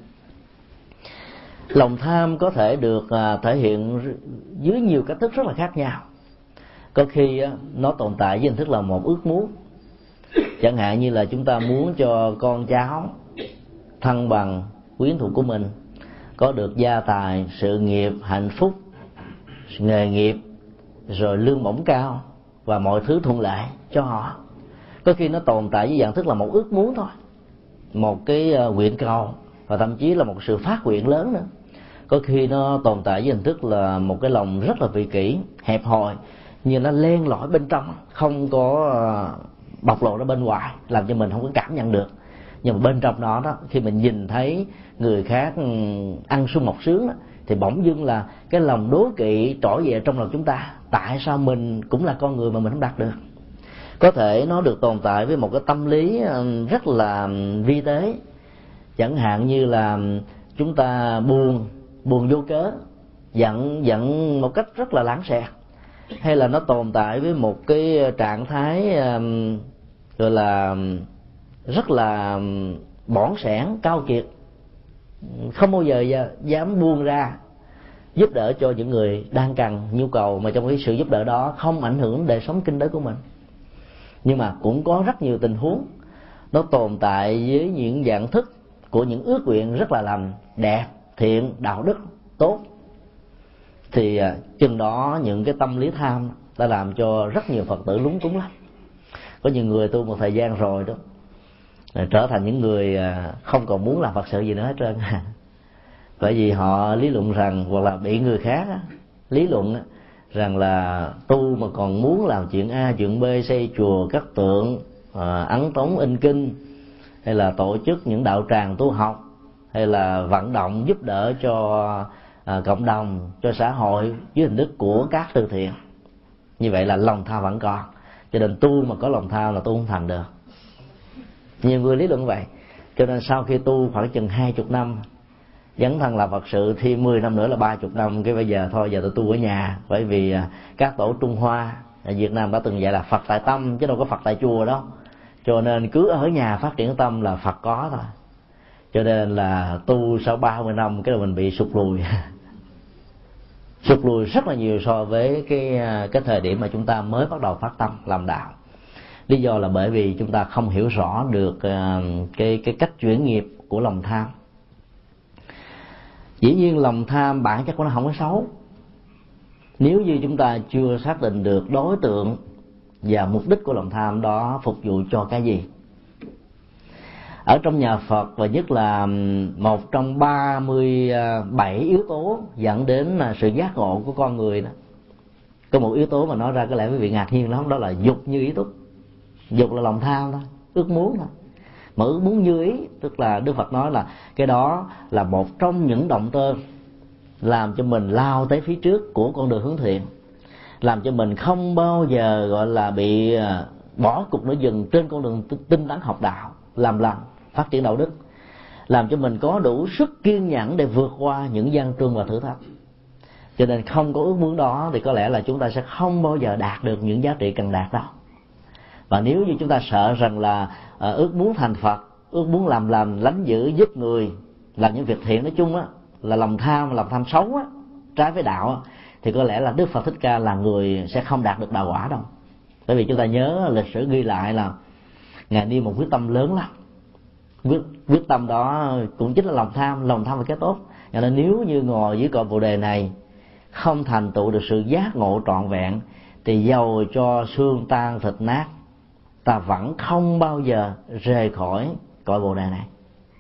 Lòng tham có thể được thể hiện dưới nhiều cách thức rất là khác nhau. Có khi nó tồn tại với hình thức là một ước muốn. Chẳng hạn như là chúng ta muốn cho con cháu, thân bằng, quyến thuộc của mình có được gia tài, sự nghiệp, hạnh phúc, nghề nghiệp, rồi lương bổng cao và mọi thứ thuận lợi cho họ. Có khi nó tồn tại với dạng thức là một ước muốn thôi, một cái nguyện cầu, và thậm chí là một sự phát nguyện lớn nữa. Có khi nó tồn tại với hình thức là một cái lòng rất là vị kỷ, hẹp hòi, nhưng nó len lỏi bên trong, không có bộc lộ ra bên ngoài, làm cho mình không có cảm nhận được. Nhưng mà bên trong đó đó, khi mình nhìn thấy người khác ăn sung mọc sướng đó, thì bỗng dưng là cái lòng đố kỵ trỗi dậy trong lòng chúng ta. Tại sao mình cũng là con người mà mình không đạt được? Có thể nó được tồn tại với một cái tâm lý rất là vi tế. Chẳng hạn như là chúng ta buồn, buồn vô cớ, giận, giận một cách rất là lãng xẹt. Hay là nó tồn tại với một cái trạng thái um, gọi là rất là bỏn sẻn, cao kiệt, không bao giờ dám buông ra giúp đỡ cho những người đang cần nhu cầu, mà trong cái sự giúp đỡ đó không ảnh hưởng đời sống kinh tế của mình. Nhưng mà cũng có rất nhiều tình huống nó tồn tại với những dạng thức của những ước nguyện rất là lành, đẹp, thiện, đạo đức, tốt. Thì chừng đó những cái tâm lý tham đã làm cho rất nhiều Phật tử lúng túng lắm. Có nhiều người tu một thời gian rồi đó, trở thành những người không còn muốn làm Phật sự gì nữa hết trơn. Bởi vì họ lý luận rằng, hoặc là bị người khác lý luận rằng là tu mà còn muốn làm chuyện A, chuyện B, xây chùa, cắt tượng, ấn tống in kinh, hay là tổ chức những đạo tràng tu học, hay là vận động giúp đỡ cho à, cộng đồng, cho xã hội dưới hình thức của các từ thiện. Như vậy là lòng tham vẫn còn, cho nên tu mà có lòng tham là tu không thành được. Nhiều người lý luận vậy. Cho nên sau khi tu khoảng chừng hai chục năm, dấn thân làm Phật sự, thêm mười năm nữa là ba chục năm, cái bây giờ thôi giờ tôi tu ở nhà. Bởi vì các tổ Trung Hoa ở Việt Nam đã từng dạy là Phật tại tâm, chứ đâu có Phật tại chùa đâu. Cho nên cứ ở nhà phát triển tâm là Phật có thôi. Cho nên là tu sau ba mươi năm cái là mình bị sụt lùi. Sụt lùi rất là nhiều so với cái cái thời điểm mà chúng ta mới bắt đầu phát tâm làm đạo. Lý do là bởi vì chúng ta không hiểu rõ được cái cái cách chuyển nghiệp của lòng tham. Dĩ nhiên lòng tham bản chất của nó không có xấu, nếu như chúng ta chưa xác định được đối tượng và mục đích của lòng tham đó phục vụ cho cái gì. Ở trong nhà Phật, và nhất là một trong ba mươi bảy yếu tố dẫn đến sự giác ngộ của con người đó, có một yếu tố mà nói ra có lẽ quý vị ngạc nhiên lắm, đó là dục như ý túc. Dục là lòng tham thôi, ước muốn thôi. Mà ước muốn như ý, tức là Đức Phật nói là cái đó là một trong những động cơ làm cho mình lao tới phía trước của con đường hướng thiện, làm cho mình không bao giờ gọi là bị bỏ cuộc nửa dừng trên con đường tinh tấn học đạo, làm lành, phát triển đạo đức, làm cho mình có đủ sức kiên nhẫn để vượt qua những gian truân và thử thách. Cho nên không có ước muốn đó thì có lẽ là chúng ta sẽ không bao giờ đạt được những giá trị cần đạt đâu. Và nếu như chúng ta sợ rằng là à, ước muốn thành Phật, ước muốn làm lành, lánh dữ, giúp người, làm những việc thiện nói chung á, là lòng tham, lòng tham xấu á, trái với đạo á, thì có lẽ là Đức Phật Thích Ca là người sẽ không đạt được đạo quả đâu. Bởi vì chúng ta nhớ lịch sử ghi lại là Ngài đi một quyết tâm lớn lắm. Quyết, quyết tâm đó cũng chính là lòng tham, lòng tham là cái tốt. Cho nên nếu như ngồi dưới cội Bồ Đề này không thành tựu được sự giác ngộ trọn vẹn, thì dầu cho xương tan thịt nát, ta vẫn không bao giờ rời khỏi cội Bồ Đề này.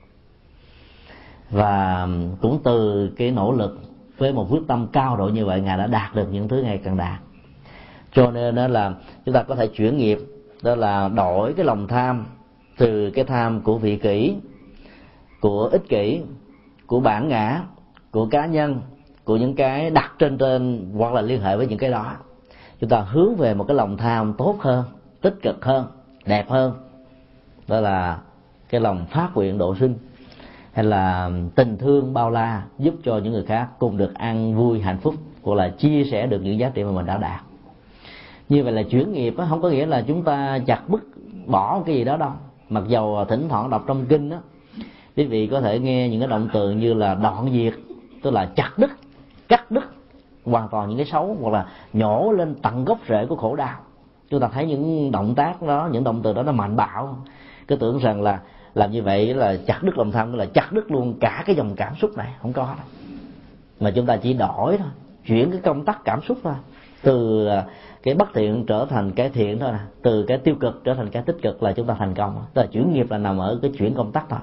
Và cũng từ cái nỗ lực với một quyết tâm cao độ như vậy, Ngài đã đạt được những thứ Ngài cần đạt. Cho nên đó là chúng ta có thể chuyển nghiệp, đó là đổi cái lòng tham từ cái tham của vị kỷ, của ích kỷ, của bản ngã, của cá nhân, của những cái đặt trên trên hoặc là liên hệ với những cái đó. Chúng ta hướng về một cái lòng tham tốt hơn, tích cực hơn, đẹp hơn, đó là cái lòng phát nguyện độ sinh, hay là tình thương bao la, giúp cho những người khác cùng được an vui hạnh phúc, hoặc là chia sẻ được những giá trị mà mình đã đạt. Như vậy là chuyển nghiệp đó, không có nghĩa là chúng ta chặt bứt bỏ cái gì đó đâu. Mặc dầu thỉnh thoảng đọc trong kinh đó, quý vị có thể nghe những cái động từ như là đoạn diệt, tức là chặt đứt, cắt đứt hoàn toàn những cái xấu, hoặc là nhổ lên tận gốc rễ của khổ đau. Chúng ta thấy những động tác đó, những động từ đó nó mạnh bạo, cứ tưởng rằng là làm như vậy là chặt đứt lòng tham, là chặt đứt luôn cả cái dòng cảm xúc này. Không có đâu. Mà chúng ta chỉ đổi thôi, chuyển cái công tắc cảm xúc thôi, từ cái bất thiện trở thành cái thiện thôi nè, từ cái tiêu cực trở thành cái tích cực là chúng ta thành công. Tức là chuyển nghiệp là nằm ở cái chuyển công tắc thôi.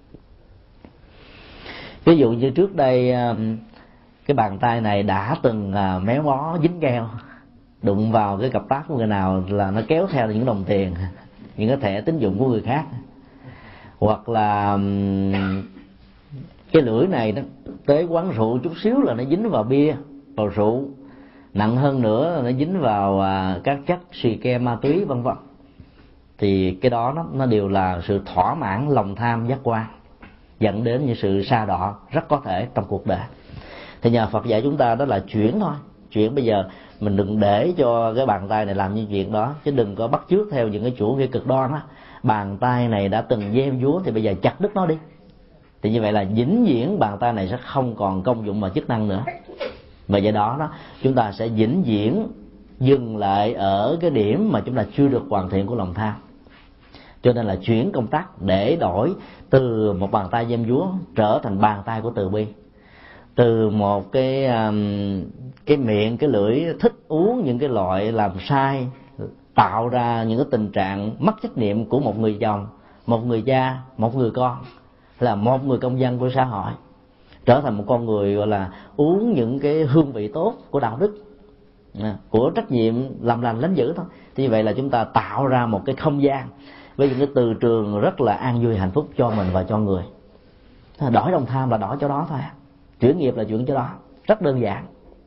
Ví dụ như trước đây cái bàn tay này đã từng méo mó dính keo, đụng vào cái cặp táp của người nào là nó kéo theo những đồng tiền, những cái thẻ tín dụng của người khác. Hoặc là cái lưỡi này đó, tới quán rượu chút xíu là nó dính vào bia, vào rượu. Nặng hơn nữa là nó dính vào các chất xì ke, ma túy vân vân. Thì cái đó nó, nó đều là sự thỏa mãn lòng tham giác quan, dẫn đến những sự sa đọa rất có thể trong cuộc đời. Thì nhà Phật dạy chúng ta đó là chuyển thôi. Chuyển bây giờ mình đừng để cho cái bàn tay này làm những chuyện đó, chứ đừng có bắt chước theo những cái chủ nghĩa cực đoan á. Bàn tay này đã từng gieo vúa thì bây giờ chặt đứt nó đi. Thì như vậy là vĩnh viễn bàn tay này sẽ không còn công dụng và chức năng nữa. Và do đó, đó chúng ta sẽ vĩnh viễn dừng lại ở cái điểm mà chúng ta chưa được hoàn thiện của lòng tham. Cho nên là chuyển công tắc để đổi từ một bàn tay gieo vúa trở thành bàn tay của từ bi. Từ một cái cái miệng, cái lưỡi thích uống những cái loại làm sai, tạo ra những cái tình trạng mất trách nhiệm của một người chồng, một người cha, một người con, là một người công dân của xã hội, trở thành một con người gọi là uống những cái hương vị tốt của đạo đức, của trách nhiệm làm lành lánh dữ thôi. Thì như vậy là chúng ta tạo ra một cái không gian với những cái từ trường rất là an vui hạnh phúc cho mình và cho người. Đổi lòng tham là đổi chỗ đó thôi, chuyển nghiệp là chuyển chỗ đó, rất đơn giản.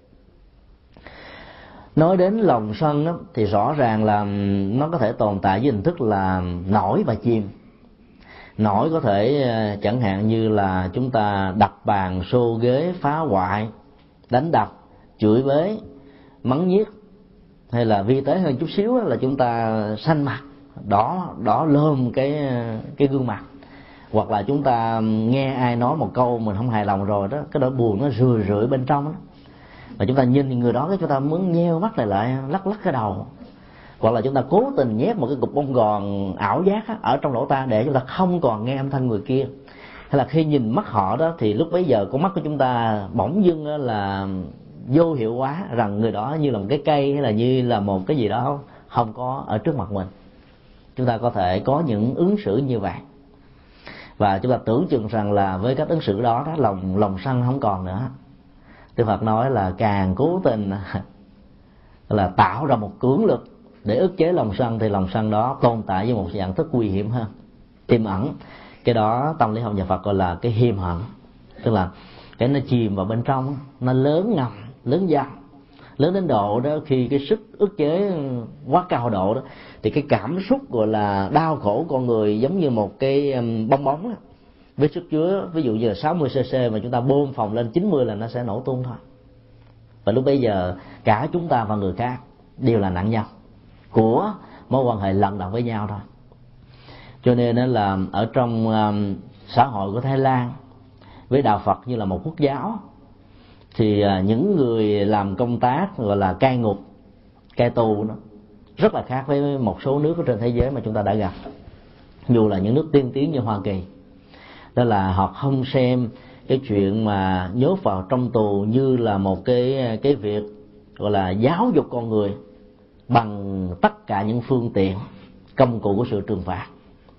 Nói đến lòng sân đó, thì rõ ràng là nó có thể tồn tại với hình thức là nổi và chìm. Nổi có thể chẳng hạn như là chúng ta đập bàn, xô ghế, phá hoại, đánh đập, chửi bới, mắng nhiếc, hay là vi tế hơn chút xíu là chúng ta xanh mặt, đỏ đỏ lơm cái cái gương mặt. Hoặc là chúng ta nghe ai nói một câu mình không hài lòng rồi đó, cái nỗi buồn nó rười rượi bên trong đó. Và chúng ta nhìn người đó, cái chúng ta muốn nheo mắt lại lại, lắc lắc cái đầu. hoặc là chúng ta cố tình nhét một cái cục bông gòn ảo giác á, ở trong lỗ tai để chúng ta không còn nghe âm thanh người kia. Hay là khi nhìn mắt họ đó thì lúc bấy giờ con mắt của chúng ta bỗng dưng là vô hiệu hóa rằng người đó như là một cái cây hay là như là một cái gì đó không có ở trước mặt mình. Chúng ta có thể có những ứng xử như vậy, và chúng ta tưởng chừng rằng là với cách ứng xử đó, đó lòng lòng sân không còn nữa. Đức Phật nói là càng cố tình là tạo ra một cưỡng lực để ức chế lòng sân thì lòng sân đó tồn tại với một dạng thức nguy hiểm hơn, tiềm ẩn. Cái đó tâm lý học nhà Phật gọi là cái hiềm hận, tức là cái nó chìm vào bên trong, nó lớn ngầm, lớn dần, lớn đến độ đó khi cái sức ức chế quá cao độ đó thì cái cảm xúc gọi là đau khổ con người giống như một cái bong bóng đó, với sức chứa ví dụ như là sáu mươi xê xê mà chúng ta bơm phòng lên chín mươi là nó sẽ nổ tung thôi. Và lúc bấy giờ cả chúng ta và người khác đều là nạn nhân của mối quan hệ lận đận với nhau thôi. Cho nên là ở trong um, xã hội của Thái Lan với đạo Phật như là một quốc giáo thì uh, những người làm công tác gọi là cai ngục, cai tù đó rất là khác với một số nước ở trên thế giới mà chúng ta đã gặp, dù là những nước tiên tiến như Hoa Kỳ. Đó là họ không xem cái chuyện mà nhốt vào trong tù như là một cái cái việc gọi là giáo dục con người bằng tất cả những phương tiện công cụ của sự trừng phạt.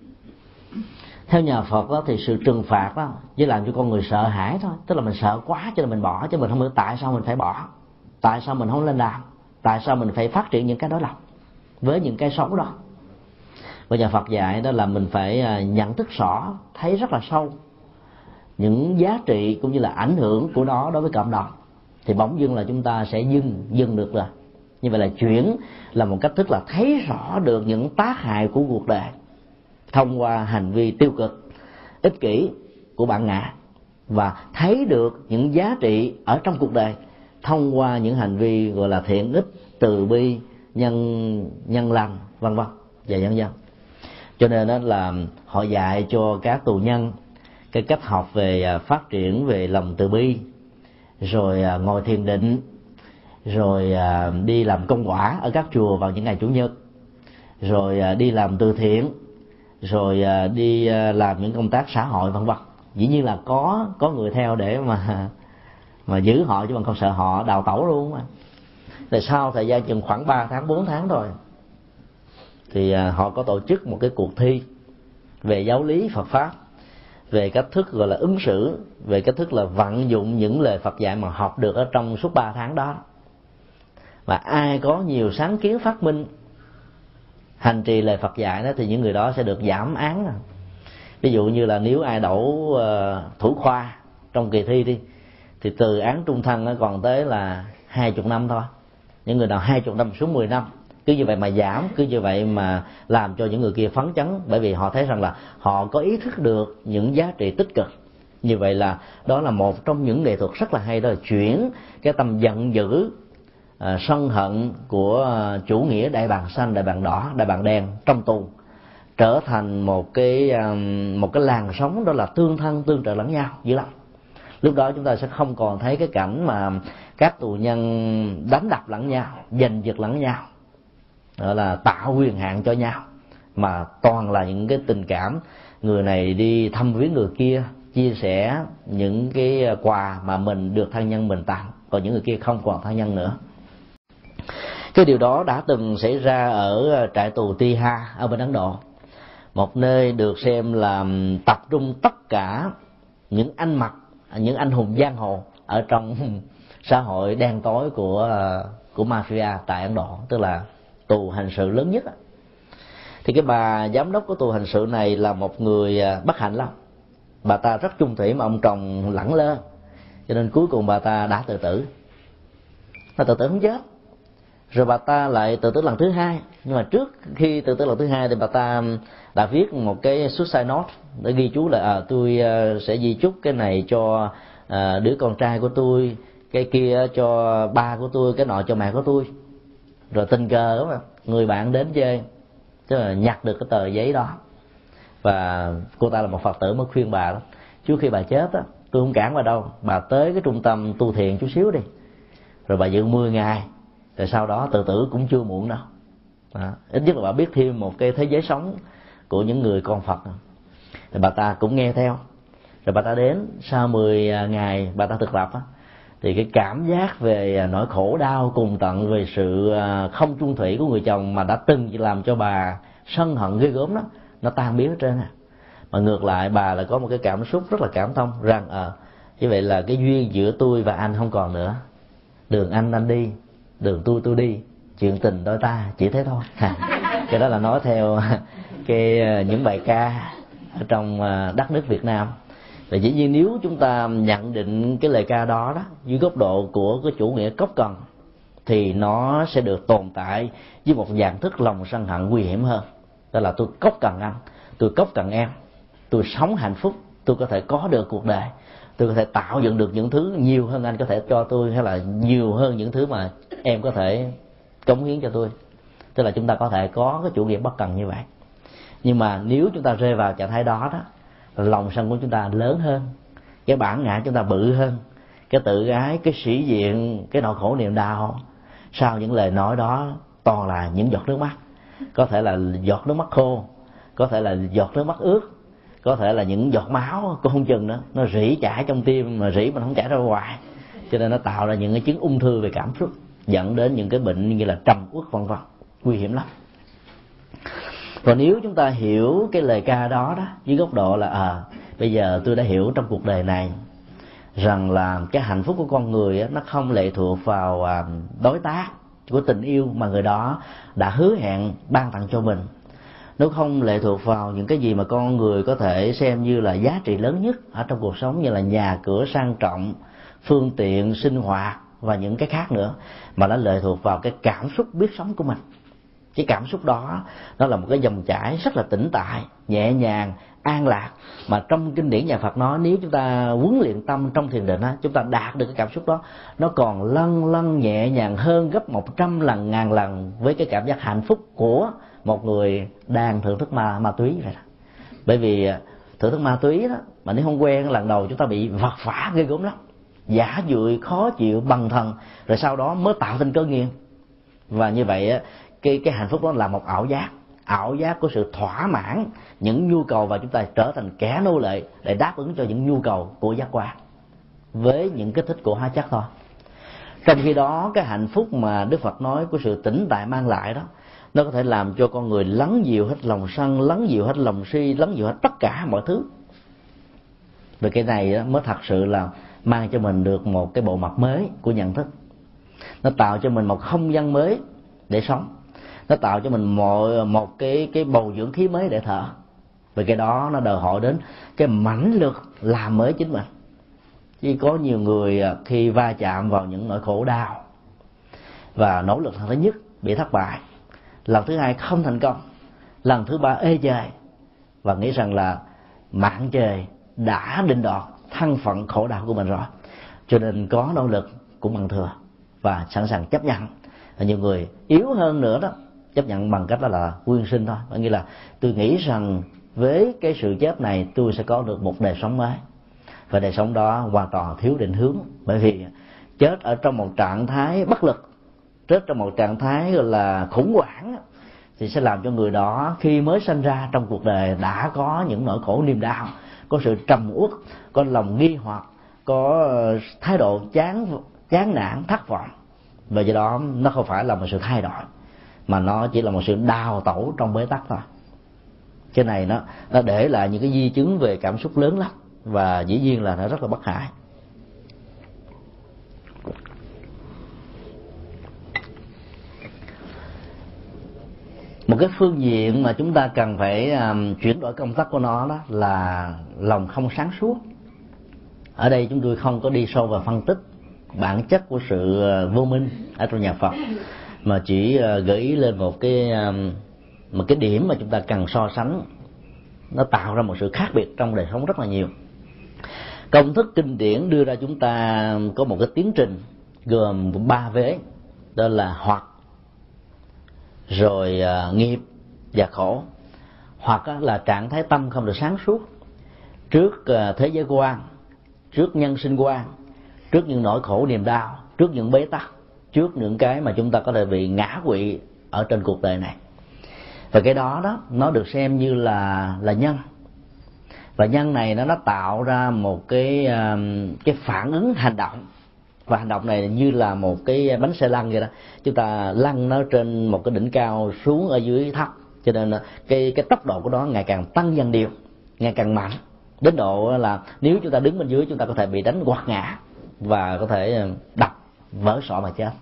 Theo nhà Phật đó, thì sự trừng phạt đó chỉ làm cho con người sợ hãi thôi, tức là mình sợ quá cho nên mình bỏ, chứ mình không biết tại sao mình phải bỏ, tại sao mình không lên làm, tại sao mình phải phát triển những cái đó lầm với những cái xấu đó. Và nhà Phật dạy đó là mình phải nhận thức rõ, thấy rất là sâu những giá trị cũng như là ảnh hưởng của nó đối với cộng đồng, thì bỗng dưng là chúng ta sẽ dừng dừng được rồi. Như vậy là chuyển là một cách thức là thấy rõ được những tác hại của cuộc đời thông qua hành vi tiêu cực, ích kỷ của bản ngã, và thấy được những giá trị ở trong cuộc đời thông qua những hành vi gọi là thiện ích, từ bi, nhân nhân lành, vân vân và vân vân. Cho nên đó là họ dạy cho các tù nhân cái cách học về phát triển về lòng từ bi, rồi ngồi thiền định, rồi đi làm công quả ở các chùa vào những ngày chủ nhật, rồi đi làm từ thiện, rồi đi làm những công tác xã hội vân vân. Dĩ nhiên là có có người theo để mà mà giữ họ, chứ bằng không sợ họ đào tẩu luôn mà. Tại sau thời gian chừng khoảng ba tháng bốn tháng thôi thì họ có tổ chức một cái cuộc thi về giáo lý Phật pháp, về cách thức gọi là ứng xử, về cách thức là vận dụng những lời Phật dạy mà học được ở trong suốt ba tháng đó. Và ai có nhiều sáng kiến phát minh hành trì lời Phật dạy đó thì những người đó sẽ được giảm án. Ví dụ như là nếu ai đậu uh, thủ khoa trong kỳ thi đi thì từ án trung thân nó còn tới là hai chục năm thôi. Những người nào hai chục năm xuống mười năm, cứ như vậy mà giảm, cứ như vậy mà làm cho những người kia phấn chấn, bởi vì họ thấy rằng là họ có ý thức được những giá trị tích cực. Như vậy là đó là một trong những nghệ thuật rất là hay, đó là chuyển cái tâm giận dữ, à, sân hận của chủ nghĩa đại bàng xanh, đại bàng đỏ, đại bàng đen trong tù trở thành một cái một cái làn sóng, đó là tương thân tương trợ lẫn nhau dữ lắm. Lúc đó chúng ta sẽ không còn thấy cái cảnh mà các tù nhân đánh đập lẫn nhau, giành giật lẫn nhau, đó là tạo quyền hạn cho nhau, mà toàn là những cái tình cảm, người này đi thăm viếng người kia, chia sẻ những cái quà mà mình được thân nhân mình tặng, còn những người kia không còn thân nhân nữa. Cái điều đó đã từng xảy ra ở trại tù Tiha ở bên Ấn Độ, một nơi được xem là tập trung tất cả những anh mặt, những anh hùng giang hồ ở trong xã hội đen tối của của mafia tại Ấn Độ, tức là tù hành sự lớn nhất. Thì cái bà giám đốc của tù hành sự này là một người bất hạnh lắm. Bà ta rất chung thủy mà ông chồng lẳng lơ, cho nên cuối cùng bà ta đã tự tử. Bà tự tử không chết, rồi bà ta lại tự tử lần thứ hai. Nhưng mà trước khi tự tử lần thứ hai thì bà ta đã viết một cái suicide note để ghi chú là à, tôi sẽ di chúc cái này cho à, đứa con trai của tôi, cái kia cho ba của tôi, cái nọ cho mẹ của tôi. Rồi tình cờ mà người bạn đến chơi, tức là nhặt được cái tờ giấy đó, và cô ta là một Phật tử mới khuyên bà đó: trước khi bà chết á, tôi không cản bà đâu, bà tới cái trung tâm tu thiền chút xíu đi, rồi bà dự mười ngày, rồi sau đó tự tử cũng chưa muộn đâu. Đó. Ít nhất là bà biết thêm một cái thế giới sống của những người con Phật. Thì bà ta cũng nghe theo. Rồi bà ta đến sau mười ngày bà ta thực tập á, thì cái cảm giác về nỗi khổ đau cùng tận, về sự không chung thủy của người chồng mà đã từng làm cho bà sân hận ghê gớm đó, nó tan biến hết trơn à. Mà ngược lại bà lại có một cái cảm xúc rất là cảm thông rằng à, như vậy là cái duyên giữa tôi và anh không còn nữa, đường anh anh đi, đường tôi tôi đi, chuyện tình đôi ta chỉ thế thôi. Cái đó là nói theo cái những bài ca ở trong đất nước Việt Nam. Và dĩ nhiên nếu chúng ta nhận định cái lời ca đó đó dưới góc độ của cái chủ nghĩa cốc cần, thì nó sẽ được tồn tại với một dạng thức lòng sân hận nguy hiểm hơn. Đó là tôi cốc cần anh, tôi cốc cần em, tôi sống hạnh phúc, tôi có thể có được cuộc đời, tôi có thể tạo dựng được những thứ nhiều hơn anh có thể cho tôi, hay là nhiều hơn những thứ mà em có thể cống hiến cho tôi. Tức là chúng ta có thể có cái chủ nghĩa bất cần như vậy. Nhưng mà nếu chúng ta rơi vào trạng thái đó đó, lòng sân của chúng ta lớn hơn, cái bản ngã chúng ta bự hơn, cái tự ái, cái sĩ diện, cái nỗi khổ niềm đau sau những lời nói đó toàn là những giọt nước mắt. Có thể là giọt nước mắt khô, có thể là giọt nước mắt ướt, có thể là những giọt máu cũng không chừng nữa, nó rỉ chảy trong tim mà rỉ mà không chảy ra ngoài, cho nên nó tạo ra những cái chứng ung thư về cảm xúc, dẫn đến những cái bệnh như là trầm uất vân vân, nguy hiểm lắm. Còn nếu chúng ta hiểu cái lời ca đó đó với góc độ là à, bây giờ tôi đã hiểu trong cuộc đời này rằng là cái hạnh phúc của con người á, nó không lệ thuộc vào à, đối tác của tình yêu mà người đó đã hứa hẹn ban tặng cho mình. Nó không lệ thuộc vào những cái gì mà con người có thể xem như là giá trị lớn nhất ở trong cuộc sống, như là nhà cửa sang trọng, phương tiện sinh hoạt và những cái khác nữa, mà nó lệ thuộc vào cái cảm xúc biết sống của mình. Cái cảm xúc đó nó là một cái dòng chảy rất là tĩnh tại, nhẹ nhàng, an lạc, mà trong kinh điển nhà Phật nói nếu chúng ta huấn luyện tâm trong thiền định á, chúng ta đạt được cái cảm xúc đó, nó còn lân lân nhẹ nhàng hơn gấp một trăm lần, ngàn lần với cái cảm giác hạnh phúc của một người đang thưởng thức ma ma túy vậy đó. Bởi vì thưởng thức ma túy đó mà nếu không quen lần đầu chúng ta bị vật vã ghê gớm lắm, giả dụi, khó chịu, bần thần, rồi sau đó mới tạo thành cơn nghiện. Và như vậy cái cái hạnh phúc đó là một ảo giác, ảo giác của sự thỏa mãn những nhu cầu, và chúng ta trở thành kẻ nô lệ để đáp ứng cho những nhu cầu của giác quan với những kích thích của hóa chất thôi. Trong khi đó cái hạnh phúc mà Đức Phật nói của sự tĩnh tại mang lại đó, nó có thể làm cho con người lắng dịu hết lòng sân, lắng dịu hết lòng si, lắng dịu hết tất cả mọi thứ. Vì cái này mới thật sự là mang cho mình được một cái bộ mặt mới của nhận thức. Nó tạo cho mình một không gian mới để sống, nó tạo cho mình một, một cái, cái bầu dưỡng khí mới để thở. Vì cái đó nó đòi hỏi đến cái mãnh lực làm mới chính mình. Chứ có nhiều người khi va chạm vào những nỗi khổ đau và nỗ lực lần thứ nhất bị thất bại, lần thứ hai không thành công, lần thứ ba ê chề, và nghĩ rằng là mạng trời đã định đoạt thân phận khổ đau của mình rồi, cho nên có nỗ lực cũng bằng thừa và sẵn sàng chấp nhận. Và nhiều người yếu hơn nữa đó, chấp nhận bằng cách đó là quyên sinh thôi, có nghĩa là tôi nghĩ rằng với cái sự chết này tôi sẽ có được một đời sống mới, và đời sống đó hoàn toàn thiếu định hướng. Bởi vì chết ở trong một trạng thái bất lực, chết trong một trạng thái gọi là khủng hoảng, thì sẽ làm cho người đó khi mới sinh ra trong cuộc đời đã có những nỗi khổ niềm đau, có sự trầm uất, có lòng nghi hoặc, có thái độ chán chán nản, thất vọng. Và do đó nó không phải là một sự thay đổi, mà nó chỉ là một sự đào tẩu trong bế tắc thôi. Cái này nó nó để lại những cái di chứng về cảm xúc lớn lắm, và dĩ nhiên là nó rất là bất hại. Một cái phương diện mà chúng ta cần phải um, chuyển đổi công tác của nó đó là lòng không sáng suốt. Ở đây chúng tôi không có đi sâu vào phân tích bản chất của sự vô minh ở trong nhà Phật, mà chỉ gợi ý lên một cái một cái điểm mà chúng ta cần so sánh, nó tạo ra một sự khác biệt trong đời sống rất là nhiều. Công thức kinh điển đưa ra chúng ta có một cái tiến trình gồm ba vế, đó là hoặc, rồi nghiệp và khổ. Hoặc là trạng thái tâm không được sáng suốt trước thế giới quan, trước nhân sinh quan, trước những nỗi khổ niềm đau, trước những bế tắc, trước những cái mà chúng ta có thể bị ngã quỵ ở trên cuộc đời này. Và cái đó đó nó được xem như là là nhân, và nhân này nó nó tạo ra một cái cái phản ứng hành động, và hành động này như là một cái bánh xe lăn vậy đó, chúng ta lăn nó trên một cái đỉnh cao xuống ở dưới thấp, cho nên cái cái tốc độ của nó ngày càng tăng dần đều, ngày càng mạnh, đến độ là nếu chúng ta đứng bên dưới chúng ta có thể bị đánh quật ngã và có thể đập vỡ sọ mà chết.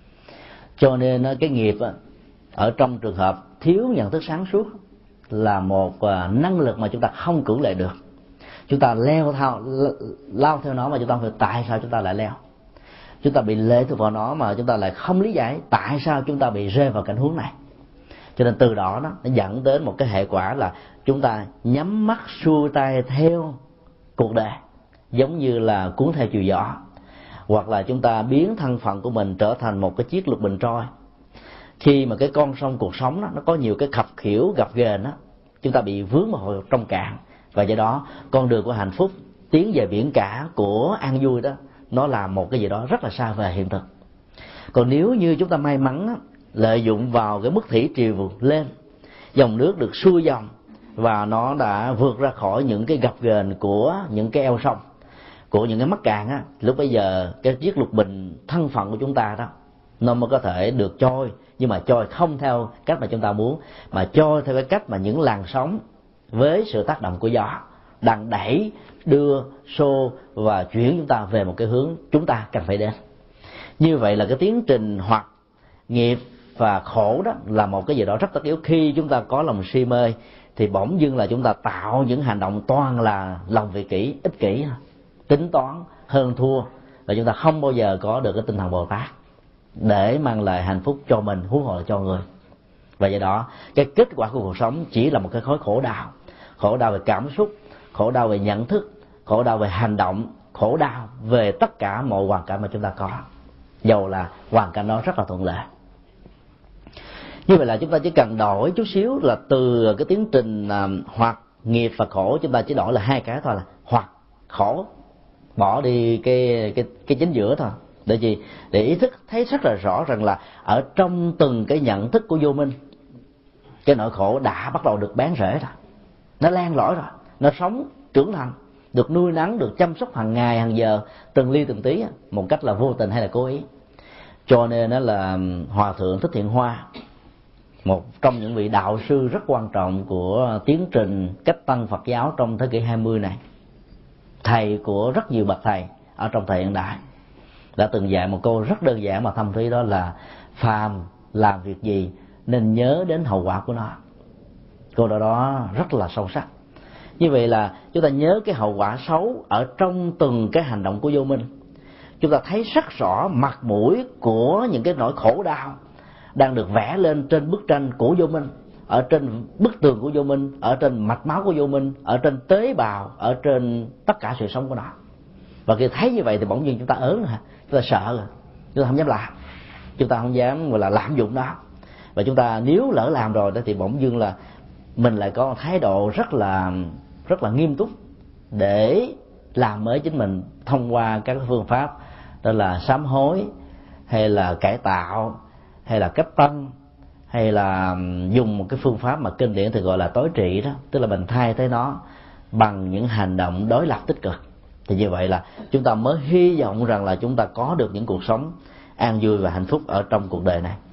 Cho nên cái nghiệp ở trong trường hợp thiếu nhận thức sáng suốt là một năng lực mà chúng ta không cưỡng lại được. Chúng ta leo theo lao theo nó mà chúng ta phải tại sao chúng ta lại leo, chúng ta bị lệ thuộc vào nó mà chúng ta lại không lý giải tại sao chúng ta bị rơi vào cảnh huống này. Cho nên từ đó, đó nó dẫn đến một cái hệ quả là chúng ta nhắm mắt xuôi tay theo cuộc đời, giống như là cuốn theo chiều gió, hoặc là chúng ta biến thân phận của mình trở thành một cái chiếc lục bình trôi. Khi mà cái con sông cuộc sống đó, nó có nhiều cái khập khiễu gập ghềnh đó, chúng ta bị vướng vào trong cạn, và do đó con đường của hạnh phúc tiến về biển cả của an vui đó, nó là một cái gì đó rất là xa vời hiện thực. Còn nếu như chúng ta may mắn đó, lợi dụng vào cái mức thủy triều lên, dòng nước được xuôi dòng và nó đã vượt ra khỏi những cái gập ghềnh của những cái eo sông, của những cái mắc cạn á, lúc bấy giờ cái chiếc lục bình thân phận của chúng ta đó nó mới có thể được trôi, nhưng mà trôi không theo cách mà chúng ta muốn, mà trôi theo cái cách mà những làn sóng với sự tác động của gió đang đẩy, đưa, xô và chuyển chúng ta về một cái hướng chúng ta cần phải đến. Như vậy là cái tiến trình hoặc nghiệp và khổ đó là một cái gì đó rất tất yếu. Khi chúng ta có lòng si mê thì bỗng dưng là chúng ta tạo những hành động toàn là lòng vị kỷ, ích kỷ, tính toán, hơn thua, và chúng ta không bao giờ có được cái tinh thần Bồ Tát để mang lại hạnh phúc cho mình, huống hồ là cho người. Và do đó cái kết quả của cuộc sống chỉ là một cái khối khổ đau, khổ đau về cảm xúc, khổ đau về nhận thức, khổ đau về hành động, khổ đau về tất cả mọi hoàn cảnh mà chúng ta có, dầu là hoàn cảnh đó rất là thuận lợi. Như vậy là chúng ta chỉ cần đổi chút xíu, là từ cái tiến trình hoặc nghiệp và khổ, chúng ta chỉ đổi là hai cái thôi, là hoặc khổ, bỏ đi cái cái cái chính giữa thôi. Để gì? Để ý thức thấy rất là rõ rằng là ở trong từng cái nhận thức của vô minh, cái nỗi khổ đã bắt đầu được bén rễ rồi, nó lan lỏi rồi, nó sống trưởng thành, được nuôi nắng, được chăm sóc hàng ngày hàng giờ, từng ly từng tí, một cách là vô tình hay là cố ý. Cho nên đó là Hòa thượng Thích Thiện Hoa, một trong những vị đạo sư rất quan trọng của tiến trình cách tăng Phật giáo trong thế kỷ hai mươi này, thầy của rất nhiều bậc thầy ở trong thời hiện đại, đã từng dạy một câu rất đơn giản mà thâm thúy, đó là phàm làm việc gì nên nhớ đến hậu quả của nó. Câu đó đó rất là sâu sắc. Như vậy là chúng ta nhớ cái hậu quả xấu ở trong từng cái hành động của vô minh. Chúng ta thấy rất rõ mặt mũi của những cái nỗi khổ đau đang được vẽ lên trên bức tranh của vô minh, ở trên bức tường của vô minh, ở trên mạch máu của vô minh, ở trên tế bào, ở trên tất cả sự sống của nó. Và khi thấy như vậy thì bỗng nhiên chúng ta ớn, chúng ta sợ, chúng ta không dám làm, chúng ta không dám gọi là lạm dụng đó. Và chúng ta nếu lỡ làm rồi đó thì bỗng dưng là mình lại có thái độ rất là rất là nghiêm túc để làm mới chính mình thông qua các phương pháp, đó là sám hối, hay là cải tạo, hay là cách tân, hay là dùng một cái phương pháp mà kinh điển thì gọi là tối trị đó, tức là mình thay thế nó bằng những hành động đối lập tích cực. Thì như vậy là chúng ta mới hy vọng rằng là chúng ta có được những cuộc sống an vui và hạnh phúc ở trong cuộc đời này.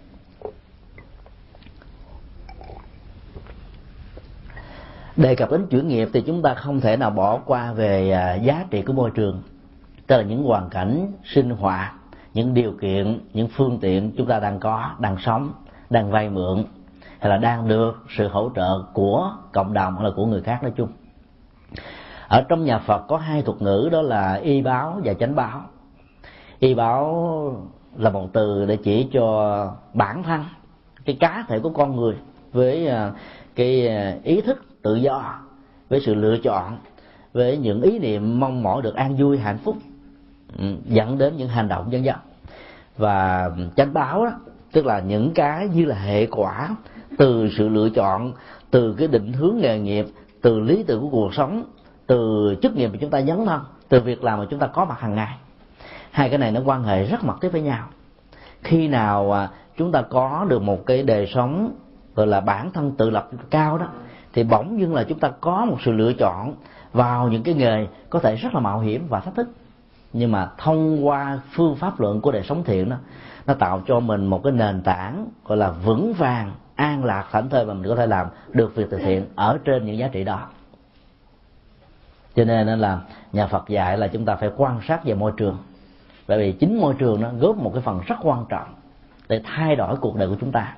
Đề cập đến chuyển nghiệp thì chúng ta không thể nào bỏ qua về giá trị của môi trường, tức là những hoàn cảnh sinh hoạt, những điều kiện, những phương tiện chúng ta đang có, đang sống, đang vay mượn, hay là đang được sự hỗ trợ của cộng đồng hay là của người khác nói chung. Ở trong nhà Phật có hai thuật ngữ, đó là y báo và chánh báo. Y báo là một từ để chỉ cho bản thân, cái cá thể của con người, với cái ý thức tự do, với sự lựa chọn, với những ý niệm mong mỏi được an vui hạnh phúc, dẫn đến những hành động vân vân. Và chánh báo đó, tức là những cái như là hệ quả từ sự lựa chọn, từ cái định hướng nghề nghiệp, từ lý tưởng của cuộc sống, từ chức nghiệp mà chúng ta dấn thân, từ việc làm mà chúng ta có mặt hàng ngày. Hai cái này nó quan hệ rất mật thiết với nhau. Khi nào chúng ta có được một cái đời sống gọi là bản thân tự lập cao đó, thì bỗng dưng là chúng ta có một sự lựa chọn vào những cái nghề có thể rất là mạo hiểm và thách thức, nhưng mà thông qua phương pháp luận của đời sống thiện đó, nó tạo cho mình một cái nền tảng gọi là vững vàng, an lạc, thảnh thơi, mà mình có thể làm được việc từ thiện ở trên những giá trị đó. Cho nên là nhà Phật dạy là chúng ta phải quan sát về môi trường, bởi vì chính môi trường nó góp một cái phần rất quan trọng để thay đổi cuộc đời của chúng ta.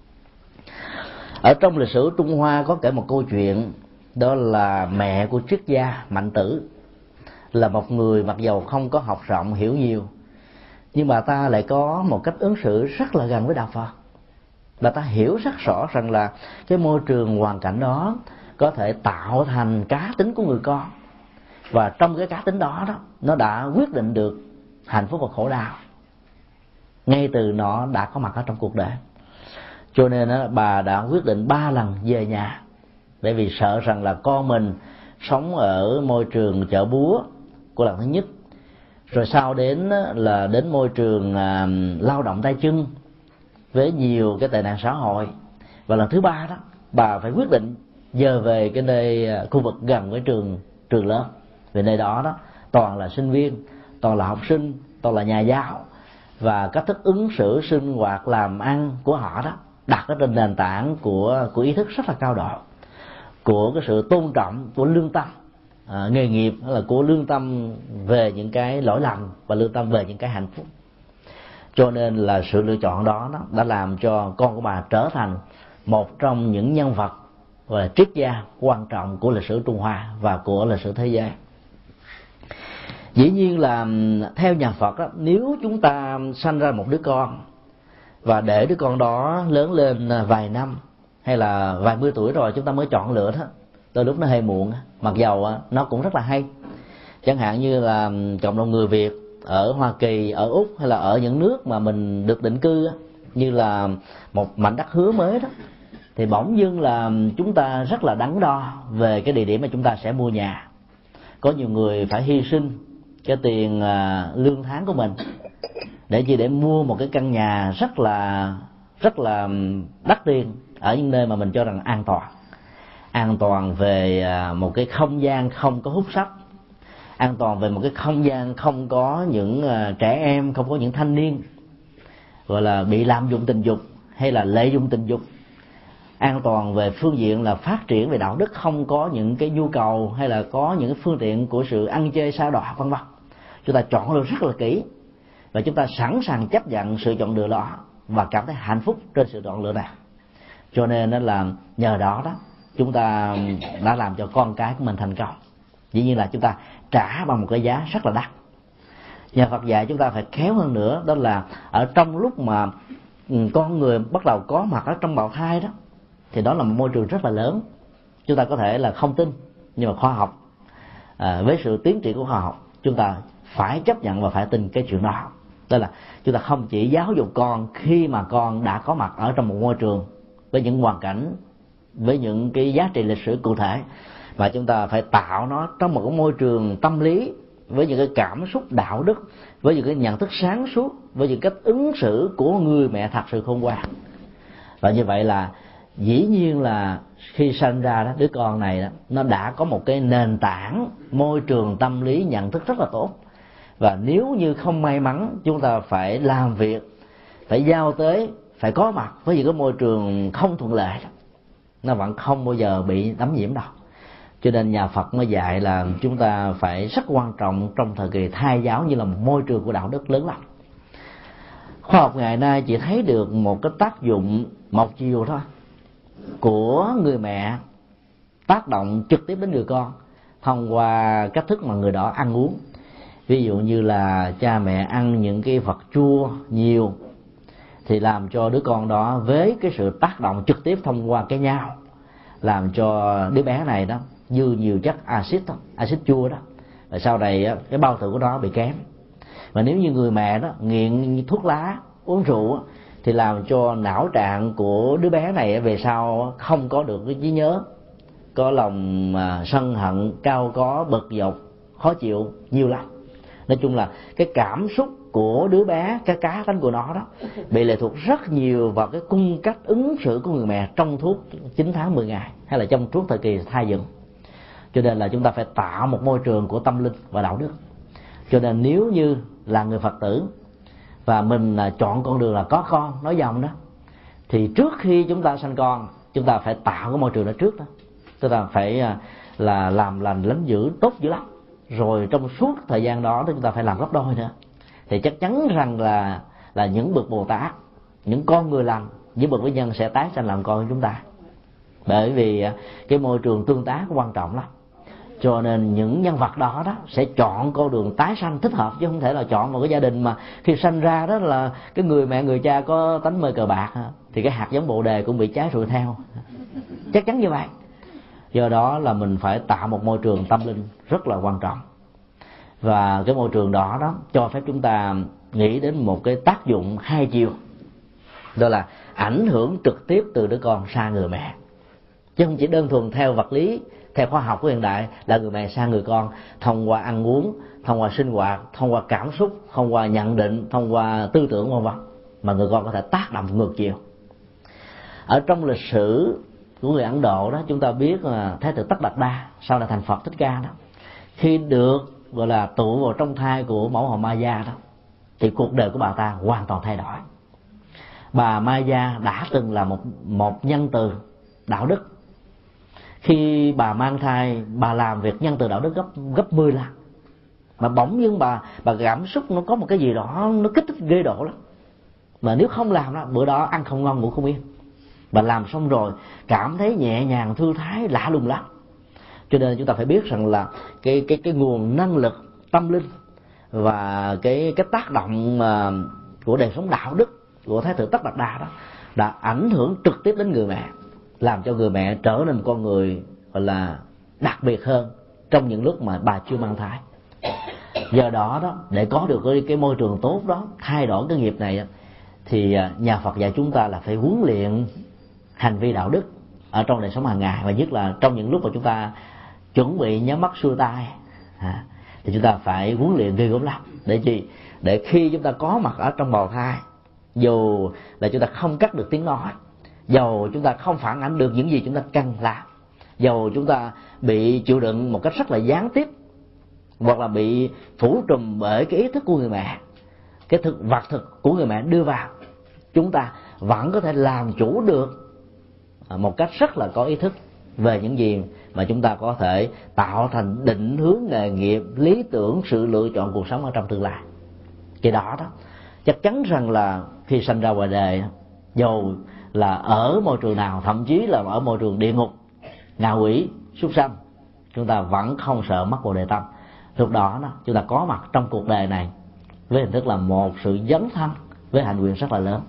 Ở trong lịch sử Trung Hoa có kể một câu chuyện, đó là mẹ của triết gia Mạnh Tử, là một người mặc dầu không có học rộng hiểu nhiều, nhưng bà ta lại có một cách ứng xử rất là gần với đạo Phật. Bà ta hiểu rất rõ rằng là cái môi trường hoàn cảnh đó có thể tạo thành cá tính của người con, và trong cái cá tính đó đó nó đã quyết định được hạnh phúc và khổ đau ngay từ nó đã có mặt ở trong cuộc đời. Cho nên đó, bà đã quyết định ba lần về nhà, bởi vì sợ rằng là con mình sống ở môi trường chợ búa của lần thứ nhất, rồi sau đến là đến môi trường à, lao động tay chân với nhiều cái tệ nạn xã hội, và lần thứ ba đó bà phải quyết định giờ về cái nơi khu vực gần với trường trường lớn, vì nơi đó đó toàn là sinh viên, toàn là học sinh, toàn là nhà giáo, và cách thức ứng xử sinh hoạt làm ăn của họ đó đặt ở trên nền tảng của của ý thức rất là cao độ, của cái sự tôn trọng, của lương tâm à, nghề nghiệp, là của lương tâm về những cái lỗi lầm và lương tâm về những cái hạnh phúc. Cho nên là sự lựa chọn đó, đó đã làm cho con của bà trở thành một trong những nhân vật và triết gia quan trọng của lịch sử Trung Hoa và của lịch sử thế giới. Dĩ nhiên là theo nhà Phật đó, nếu chúng ta sanh ra một đứa con và để đứa con đó lớn lên vài năm hay là vài mươi tuổi rồi chúng ta mới chọn lựa đó, đôi lúc nó hơi muộn, mặc dầu nó cũng rất là hay. Chẳng hạn như là cộng đồng người Việt ở Hoa Kỳ, ở Úc hay là ở những nước mà mình được định cư, như là một mảnh đất hứa mới đó, thì bỗng dưng là chúng ta rất là đắn đo về cái địa điểm mà chúng ta sẽ mua nhà. Có nhiều người phải hy sinh cái tiền lương tháng của mình để chỉ để mua một cái căn nhà rất là rất là đắt tiền ở những nơi mà mình cho rằng an toàn, an toàn về một cái không gian không có hút sách, an toàn về một cái không gian không có những trẻ em, không có những thanh niên gọi là bị lạm dụng tình dục hay là lợi dụng tình dục, an toàn về phương diện là phát triển về đạo đức, không có những cái nhu cầu hay là có những cái phương tiện của sự ăn chơi sa đọa vân vân. Chúng ta chọn lựa rất là kỹ và chúng ta sẵn sàng chấp nhận sự chọn lựa đó và cảm thấy hạnh phúc trên sự chọn lựa này. Cho nên nó là nhờ đó đó chúng ta đã làm cho con cái của mình thành công. Dĩ nhiên là chúng ta trả bằng một cái giá rất là đắt. Nhà Phật dạy chúng ta phải khéo hơn nữa, đó là ở trong lúc mà con người bắt đầu có mặt ở trong bào thai đó, thì đó là một môi trường rất là lớn. Chúng ta có thể là không tin, nhưng mà khoa học à, với sự tiến triển của khoa học, chúng ta phải chấp nhận và phải tin cái chuyện đó. Đó là chúng ta không chỉ giáo dục con khi mà con đã có mặt ở trong một môi trường với những hoàn cảnh, với những cái giá trị lịch sử cụ thể, mà chúng ta phải tạo nó trong một cái môi trường tâm lý với những cái cảm xúc đạo đức, với những cái nhận thức sáng suốt, với những cách ứng xử của người mẹ thật sự khôn ngoan. Và như vậy là dĩ nhiên là khi sinh ra đó, đứa con này đó, nó đã có một cái nền tảng môi trường tâm lý nhận thức rất là tốt. Và nếu như không may mắn chúng ta phải làm việc, phải giao tới, phải có mặt với những cái môi trường không thuận lợi đó, nó vẫn không bao giờ bị đắm nhiễm đâu. Cho nên nhà Phật mới dạy là chúng ta phải rất quan trọng trong thời kỳ thai giáo như là một môi trường của đạo đức lớn lắm. Khoa học ngày nay chỉ thấy được một cái tác dụng một chiều thôi của người mẹ tác động trực tiếp đến người con thông qua cách thức mà người đó ăn uống. Ví dụ như là cha mẹ ăn những cái vật chua nhiều thì làm cho đứa con đó với cái sự tác động trực tiếp thông qua cái nhau, làm cho đứa bé này đó dư nhiều chất axit đó, axit chua đó, và sau này cái bao tử của nó bị kém. Và nếu như người mẹ đó nghiện thuốc lá, uống rượu thì làm cho não trạng của đứa bé này về sau không có được cái trí nhớ, có lòng sân hận, cao có, bực dọc, khó chịu nhiều lắm. Nói chung là cái cảm xúc của đứa bé, cái cá tính của nó đó bị lệ thuộc rất nhiều vào cái cung cách ứng xử của người mẹ trong suốt chín tháng mười ngày, hay là trong suốt thời kỳ thai dựng. Cho nên là chúng ta phải tạo một môi trường của tâm linh và đạo đức. Cho nên nếu như là người Phật tử và mình chọn con đường là có con, nói dòng đó, thì trước khi chúng ta sanh con, chúng ta phải tạo cái môi trường đó trước đó. Chúng ta phải là làm lành lánh dữ tốt dữ lắm. Rồi trong suốt thời gian đó chúng ta phải làm gấp đôi nữa. Thì chắc chắn rằng là là những bậc Bồ Tát, những con người lành, những bậc vĩ nhân sẽ tái sanh làm con của chúng ta. Bởi vì cái môi trường tương tác quan trọng lắm. Cho nên những nhân vật đó đó sẽ chọn con đường tái sanh thích hợp, chứ không thể là chọn một cái gia đình mà khi sanh ra đó là cái người mẹ người cha có tánh mê cờ bạc, thì cái hạt giống bồ đề cũng bị trái rụi theo. Chắc chắn như vậy. Do đó là mình phải tạo một môi trường tâm linh rất là quan trọng. Và cái môi trường đó đó cho phép chúng ta nghĩ đến một cái tác dụng hai chiều. Đó là ảnh hưởng trực tiếp từ đứa con xa người mẹ. Chứ không chỉ đơn thuần theo vật lý, theo khoa học của hiện đại là người mẹ xa người con thông qua ăn uống, thông qua sinh hoạt, thông qua cảm xúc, thông qua nhận định, thông qua tư tưởng vân vân, mà người con có thể tác động ngược chiều. Ở trong lịch sử của người Ấn Độ đó, chúng ta biết là Thái tử Tất Đạt Đa sau là thành Phật Thích Ca đó, khi được gọi là tụ vào trong thai của mẫu hậu Maya đó, thì cuộc đời của bà ta hoàn toàn thay đổi. Bà Maya đã từng là một một nhân từ đạo đức. Khi bà mang thai, bà làm việc nhân từ đạo đức gấp gấp mười lần. Mà bỗng dưng bà bà cảm xúc nó có một cái gì đó nó kích thích ghê độ lắm. Mà nếu không làm đó, bữa đó ăn không ngon ngủ không yên. Bà làm xong rồi cảm thấy nhẹ nhàng thư thái lạ lùng lắm. Cho nên chúng ta phải biết rằng là cái cái cái nguồn năng lực tâm linh và cái cái tác động của đời sống đạo đức của Thái tử Tất Đạt Đa đó đã ảnh hưởng trực tiếp đến người mẹ, làm cho người mẹ trở nên một con người gọi là đặc biệt hơn trong những lúc mà bà chưa mang thai. Do đó đó, để có được cái, cái môi trường tốt đó, thay đổi cái nghiệp này, thì nhà Phật dạy chúng ta là phải huấn luyện hành vi đạo đức ở trong đời sống hàng ngày, và nhất là trong những lúc mà chúng ta chuẩn bị nhắm mắt xuôi tay, à, thì chúng ta phải huấn luyện ghê gớm lắm. Để chi? Để khi chúng ta có mặt ở trong bào thai, dù là chúng ta không cắt được tiếng nói, dầu chúng ta không phản ánh được những gì chúng ta cần làm, dầu chúng ta bị chịu đựng một cách rất là gián tiếp, hoặc là bị phủ trùm bởi cái ý thức của người mẹ, cái thực vật thực của người mẹ đưa vào, chúng ta vẫn có thể làm chủ được một cách rất là có ý thức về những gì mà chúng ta có thể tạo thành định hướng nghề nghiệp, lý tưởng, sự lựa chọn cuộc sống ở trong tương lai. Cái đó đó chắc chắn rằng là khi sanh ra ngoài đời, dầu là ở môi trường nào, thậm chí là ở môi trường địa ngục, ngạ quỷ, súc sanh, chúng ta vẫn không sợ mất bồ đề tâm. Lúc đó, đó chúng ta có mặt trong cuộc đời này với hình thức là một sự dấn thân với hạnh nguyện rất là lớn.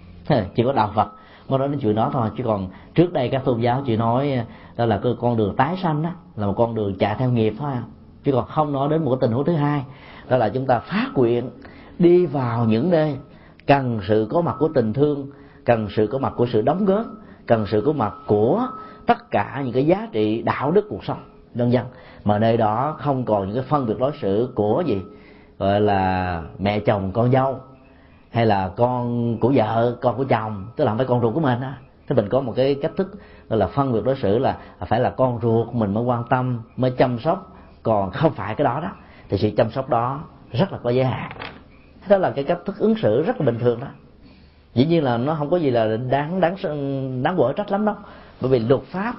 Chỉ có đạo Phật mới nói đến chuyện đó thôi, chứ còn trước đây các tôn giáo chỉ nói đó là cái con đường tái sanh đó là một con đường chạy theo nghiệp thôi, chứ còn không nói đến một cái tình huống thứ hai, đó là chúng ta phát nguyện đi vào những nơi cần sự có mặt của tình thương, cần sự có mặt của sự đóng góp, cần sự có mặt của tất cả những cái giá trị đạo đức cuộc sống nhân dân, mà nơi đó không còn những cái phân biệt đối xử của gì gọi là mẹ chồng con dâu, hay là con của vợ con của chồng, tức là không phải con ruột của mình á. Thế mình có một cái cách thức gọi là phân biệt đối xử là phải là con ruột mình mới quan tâm, mới chăm sóc, còn không phải cái đó đó thì sự chăm sóc đó rất là có giới hạn. Đó là cái cách thức ứng xử rất là bình thường đó. Dĩ nhiên là nó không có gì là đáng đáng đáng quở trách lắm đâu, bởi vì luật pháp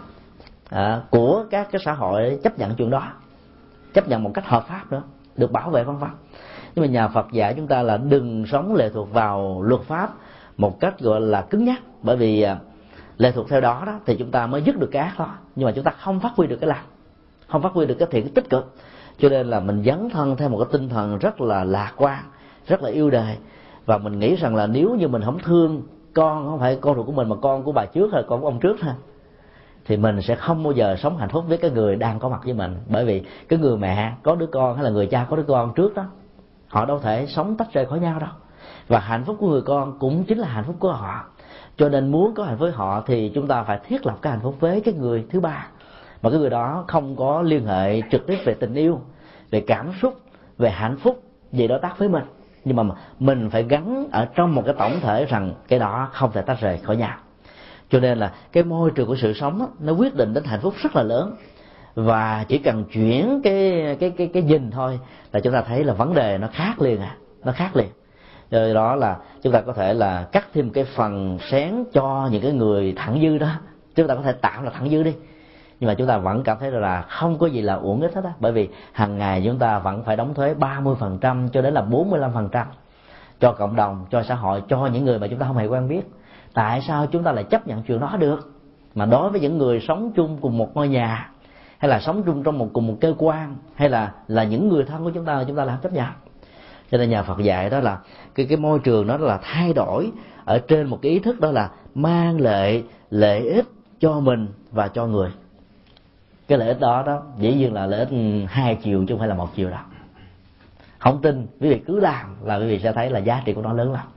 à, của các cái xã hội chấp nhận chuyện đó, chấp nhận một cách hợp pháp nữa, được bảo vệ vân vân. Nhưng mà nhà Phật dạy chúng ta là đừng sống lệ thuộc vào luật pháp một cách gọi là cứng nhắc, bởi vì lệ thuộc theo đó đó thì chúng ta mới dứt được cái ác đó, nhưng mà chúng ta không phát huy được cái lành, không phát huy được cái thiện, cái tích cực. Cho nên là mình dấn thân theo một cái tinh thần rất là lạc quan, rất là yêu đời, và mình nghĩ rằng là nếu như mình không thương con, không phải con ruột của mình mà con của bà trước hay con của ông trước ha, thì mình sẽ không bao giờ sống hạnh phúc với cái người đang có mặt với mình. Bởi vì cái người mẹ có đứa con hay là người cha có đứa con trước đó, họ đâu thể sống tách rời khỏi nhau đâu, và hạnh phúc của người con cũng chính là hạnh phúc của họ. Cho nên muốn có hạnh phúc với họ thì chúng ta phải thiết lập cái hạnh phúc với cái người thứ ba, mà cái người đó không có liên hệ trực tiếp về tình yêu, về cảm xúc, về hạnh phúc, về đối tác với mình, nhưng mà mình phải gắn ở trong một cái tổng thể rằng cái đó không thể tách rời khỏi nhau. Cho nên là cái môi trường của sự sống đó, nó quyết định đến hạnh phúc rất là lớn. Và chỉ cần chuyển cái cái cái cái nhìn thôi là chúng ta thấy là vấn đề nó khác liền à, nó khác liền. Do đó là chúng ta có thể là cắt thêm cái phần xén cho những cái người thẳng dư đó, chúng ta có thể tạm là thẳng dư đi, nhưng mà chúng ta vẫn cảm thấy là không có gì là uổng ích hết á, bởi vì hàng ngày chúng ta vẫn phải đóng thuế ba mươi phần trăm cho đến là bốn mươi lăm phần trăm cho cộng đồng, cho xã hội, cho những người mà chúng ta không hề quen biết. Tại sao chúng ta lại chấp nhận chuyện đó được, mà đối với những người sống chung cùng một ngôi nhà, hay là sống chung trong một cùng một cơ quan, hay là là những người thân của chúng ta, chúng ta làm chấp nhận. Cho nên nhà Phật dạy đó là cái cái môi trường đó là thay đổi ở trên một cái ý thức, đó là mang lợi lợi ích cho mình và cho người. Cái lợi ích đó đó dĩ nhiên là lợi ích hai chiều chứ không phải là một chiều đâu. Không tin quý vị cứ làm là quý vị sẽ thấy là giá trị của nó lớn lắm.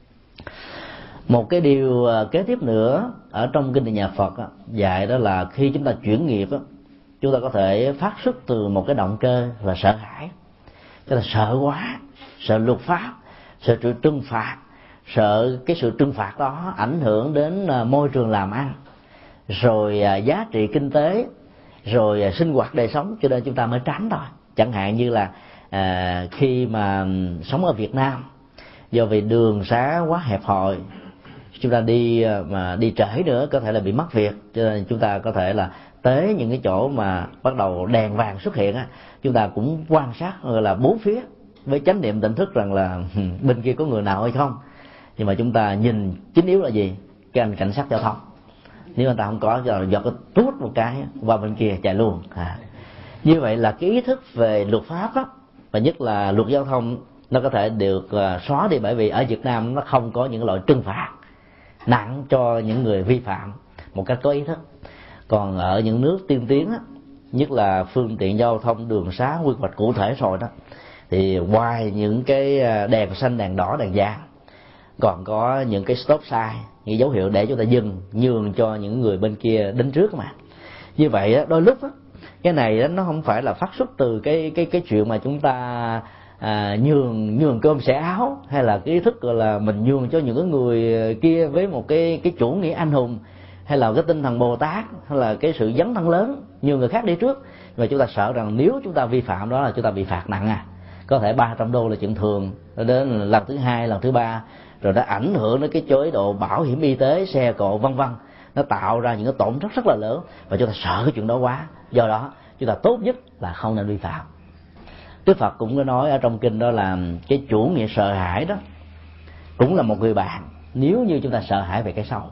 Một cái điều kế tiếp nữa ở trong kinh điển nhà Phật đó, dạy đó là khi chúng ta chuyển nghiệp đó, chúng ta có thể phát xuất từ một cái động cơ là sợ hãi. Tức là sợ quá, sợ luật pháp, sợ sự trừng phạt, sợ cái sự trừng phạt đó ảnh hưởng đến môi trường làm ăn, rồi giá trị kinh tế, rồi sinh hoạt đời sống, cho nên chúng ta mới tránh thôi. Chẳng hạn như là à, khi mà sống ở Việt Nam, do vì đường xá quá hẹp hòi, chúng ta đi mà đi trễ nữa có thể là bị mất việc, cho nên chúng ta có thể là tới những cái chỗ mà bắt đầu đèn vàng xuất hiện á, chúng ta cũng quan sát gọi là bốn phía với chánh niệm tỉnh thức rằng là bên kia có người nào hay không. Nhưng mà chúng ta nhìn chính yếu là gì? Cái anh cảnh sát giao thông, nếu anh ta không có rồi giật cái tút một cái qua bên kia chạy luôn. À, như vậy là cái ý thức về luật pháp á, và nhất là luật giao thông, nó có thể được xóa đi, bởi vì ở Việt Nam nó không có những loại trừng phạt nặng cho những người vi phạm một cách có ý thức. Còn ở những nước tiên tiến á, nhất là phương tiện giao thông đường xá quy hoạch cụ thể rồi đó, thì ngoài những cái đèn xanh, đèn đỏ, đèn vàng, còn có những cái stop sign, những dấu hiệu để chúng ta dừng, nhường cho những người bên kia đến trước mà. Như vậy á, đôi lúc á, cái này á, nó không phải là phát xuất từ cái cái cái chuyện mà chúng ta à, nhường nhường cơm xẻ áo, hay là cái ý thức gọi là mình nhường cho những người kia với một cái cái chủ nghĩa anh hùng, hay là cái tinh thần Bồ Tát, hay là cái sự dấn thân lớn nhường người khác đi trước. Và chúng ta sợ rằng nếu chúng ta vi phạm đó là chúng ta bị phạt nặng à, có thể ba trăm đô là chuyện thường, đến lần thứ hai, lần thứ ba, rồi nó ảnh hưởng đến cái chế độ bảo hiểm y tế, xe cộ vân vân, nó tạo ra những cái tổn thất rất là lớn, và chúng ta sợ cái chuyện đó quá. Do đó chúng ta tốt nhất là không nên vi phạm. Đức Phật cũng có nói ở trong kinh đó là cái chủ nghĩa sợ hãi đó cũng là một người bạn nếu như chúng ta sợ hãi về cái xấu.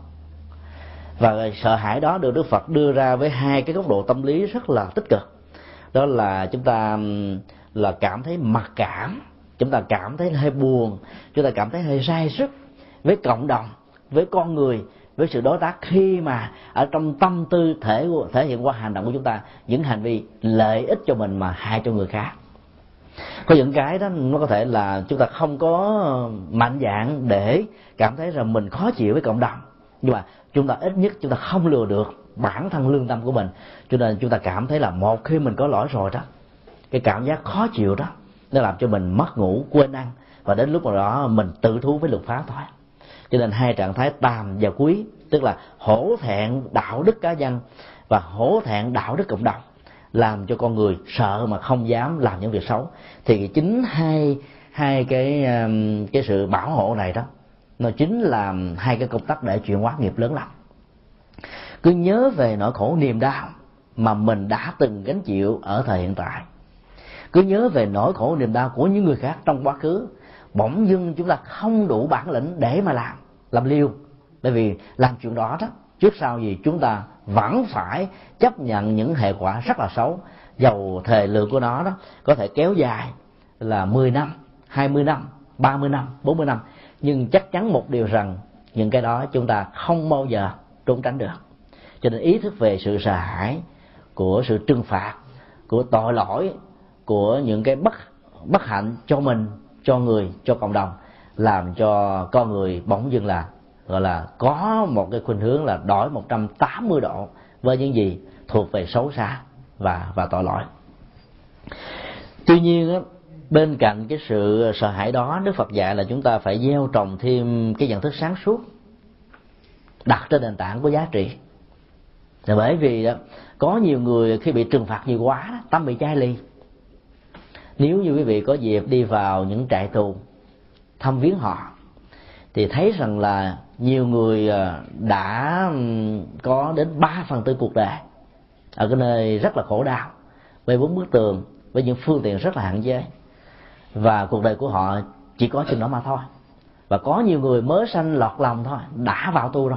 Và sợ hãi đó được Đức Phật đưa ra với hai cái góc độ tâm lý rất là tích cực. Đó là chúng ta là cảm thấy mặc cảm, chúng ta cảm thấy hơi buồn, chúng ta cảm thấy hơi sai sức với cộng đồng, với con người, với sự đối tác, khi mà ở trong tâm tư thể thể hiện qua hành động của chúng ta những hành vi lợi ích cho mình mà hại cho người khác. Có những cái đó nó có thể là chúng ta không có mạnh dạn để cảm thấy rằng mình khó chịu với cộng đồng, nhưng mà chúng ta ít nhất chúng ta không lừa được bản thân lương tâm của mình, cho nên chúng ta cảm thấy là một khi mình có lỗi rồi đó, cái cảm giác khó chịu đó nó làm cho mình mất ngủ, quên ăn, và đến lúc nào đó mình tự thú với luật pháp thôi. Cho nên hai trạng thái tàm và quý, tức là hổ thẹn đạo đức cá nhân và hổ thẹn đạo đức cộng đồng, làm cho con người sợ mà không dám làm những việc xấu. Thì chính hai hai cái cái sự bảo hộ này đó, nó chính là hai cái công tắc để chuyển hóa nghiệp lớn lắm. Cứ nhớ về nỗi khổ niềm đau mà mình đã từng gánh chịu ở thời hiện tại, cứ nhớ về nỗi khổ niềm đau của những người khác trong quá khứ, bỗng dưng chúng ta không đủ bản lĩnh để mà làm làm liều. Bởi vì làm chuyện đó đó, trước sau gì chúng ta vẫn phải chấp nhận những hệ quả rất là xấu, dầu thời lượng của nó đó có thể kéo dài là mười năm, hai mươi năm, ba mươi năm, bốn mươi năm. Nhưng chắc chắn một điều rằng những cái đó chúng ta không bao giờ trốn tránh được. Cho nên ý thức về sự sợ hãi của sự trừng phạt, của tội lỗi, của những cái bất bất hạnh cho mình, cho người, cho cộng đồng, làm cho con người bỗng dưng là gọi là có một cái khuynh hướng là đổi một trăm tám mươi độ với những gì thuộc về xấu xa và và tội lỗi. Tuy nhiên Bên cạnh cái sự sợ hãi đó, Đức Phật dạy là chúng ta phải gieo trồng thêm cái nhận thức sáng suốt đặt trên nền tảng của giá trị. Là bởi vì đó, có nhiều người khi bị trừng phạt nhiều quá đó, tâm bị chai lì. Nếu như quý vị có dịp đi vào những trại tù thăm viếng họ thì thấy rằng là nhiều người đã có đến ba phần tư cuộc đời ở cái nơi rất là khổ đau, với bốn bức tường, với những phương tiện rất là hạn chế, và cuộc đời của họ chỉ có chừng đó mà thôi. Và có nhiều người mới sanh lọt lòng thôi đã vào tù rồi,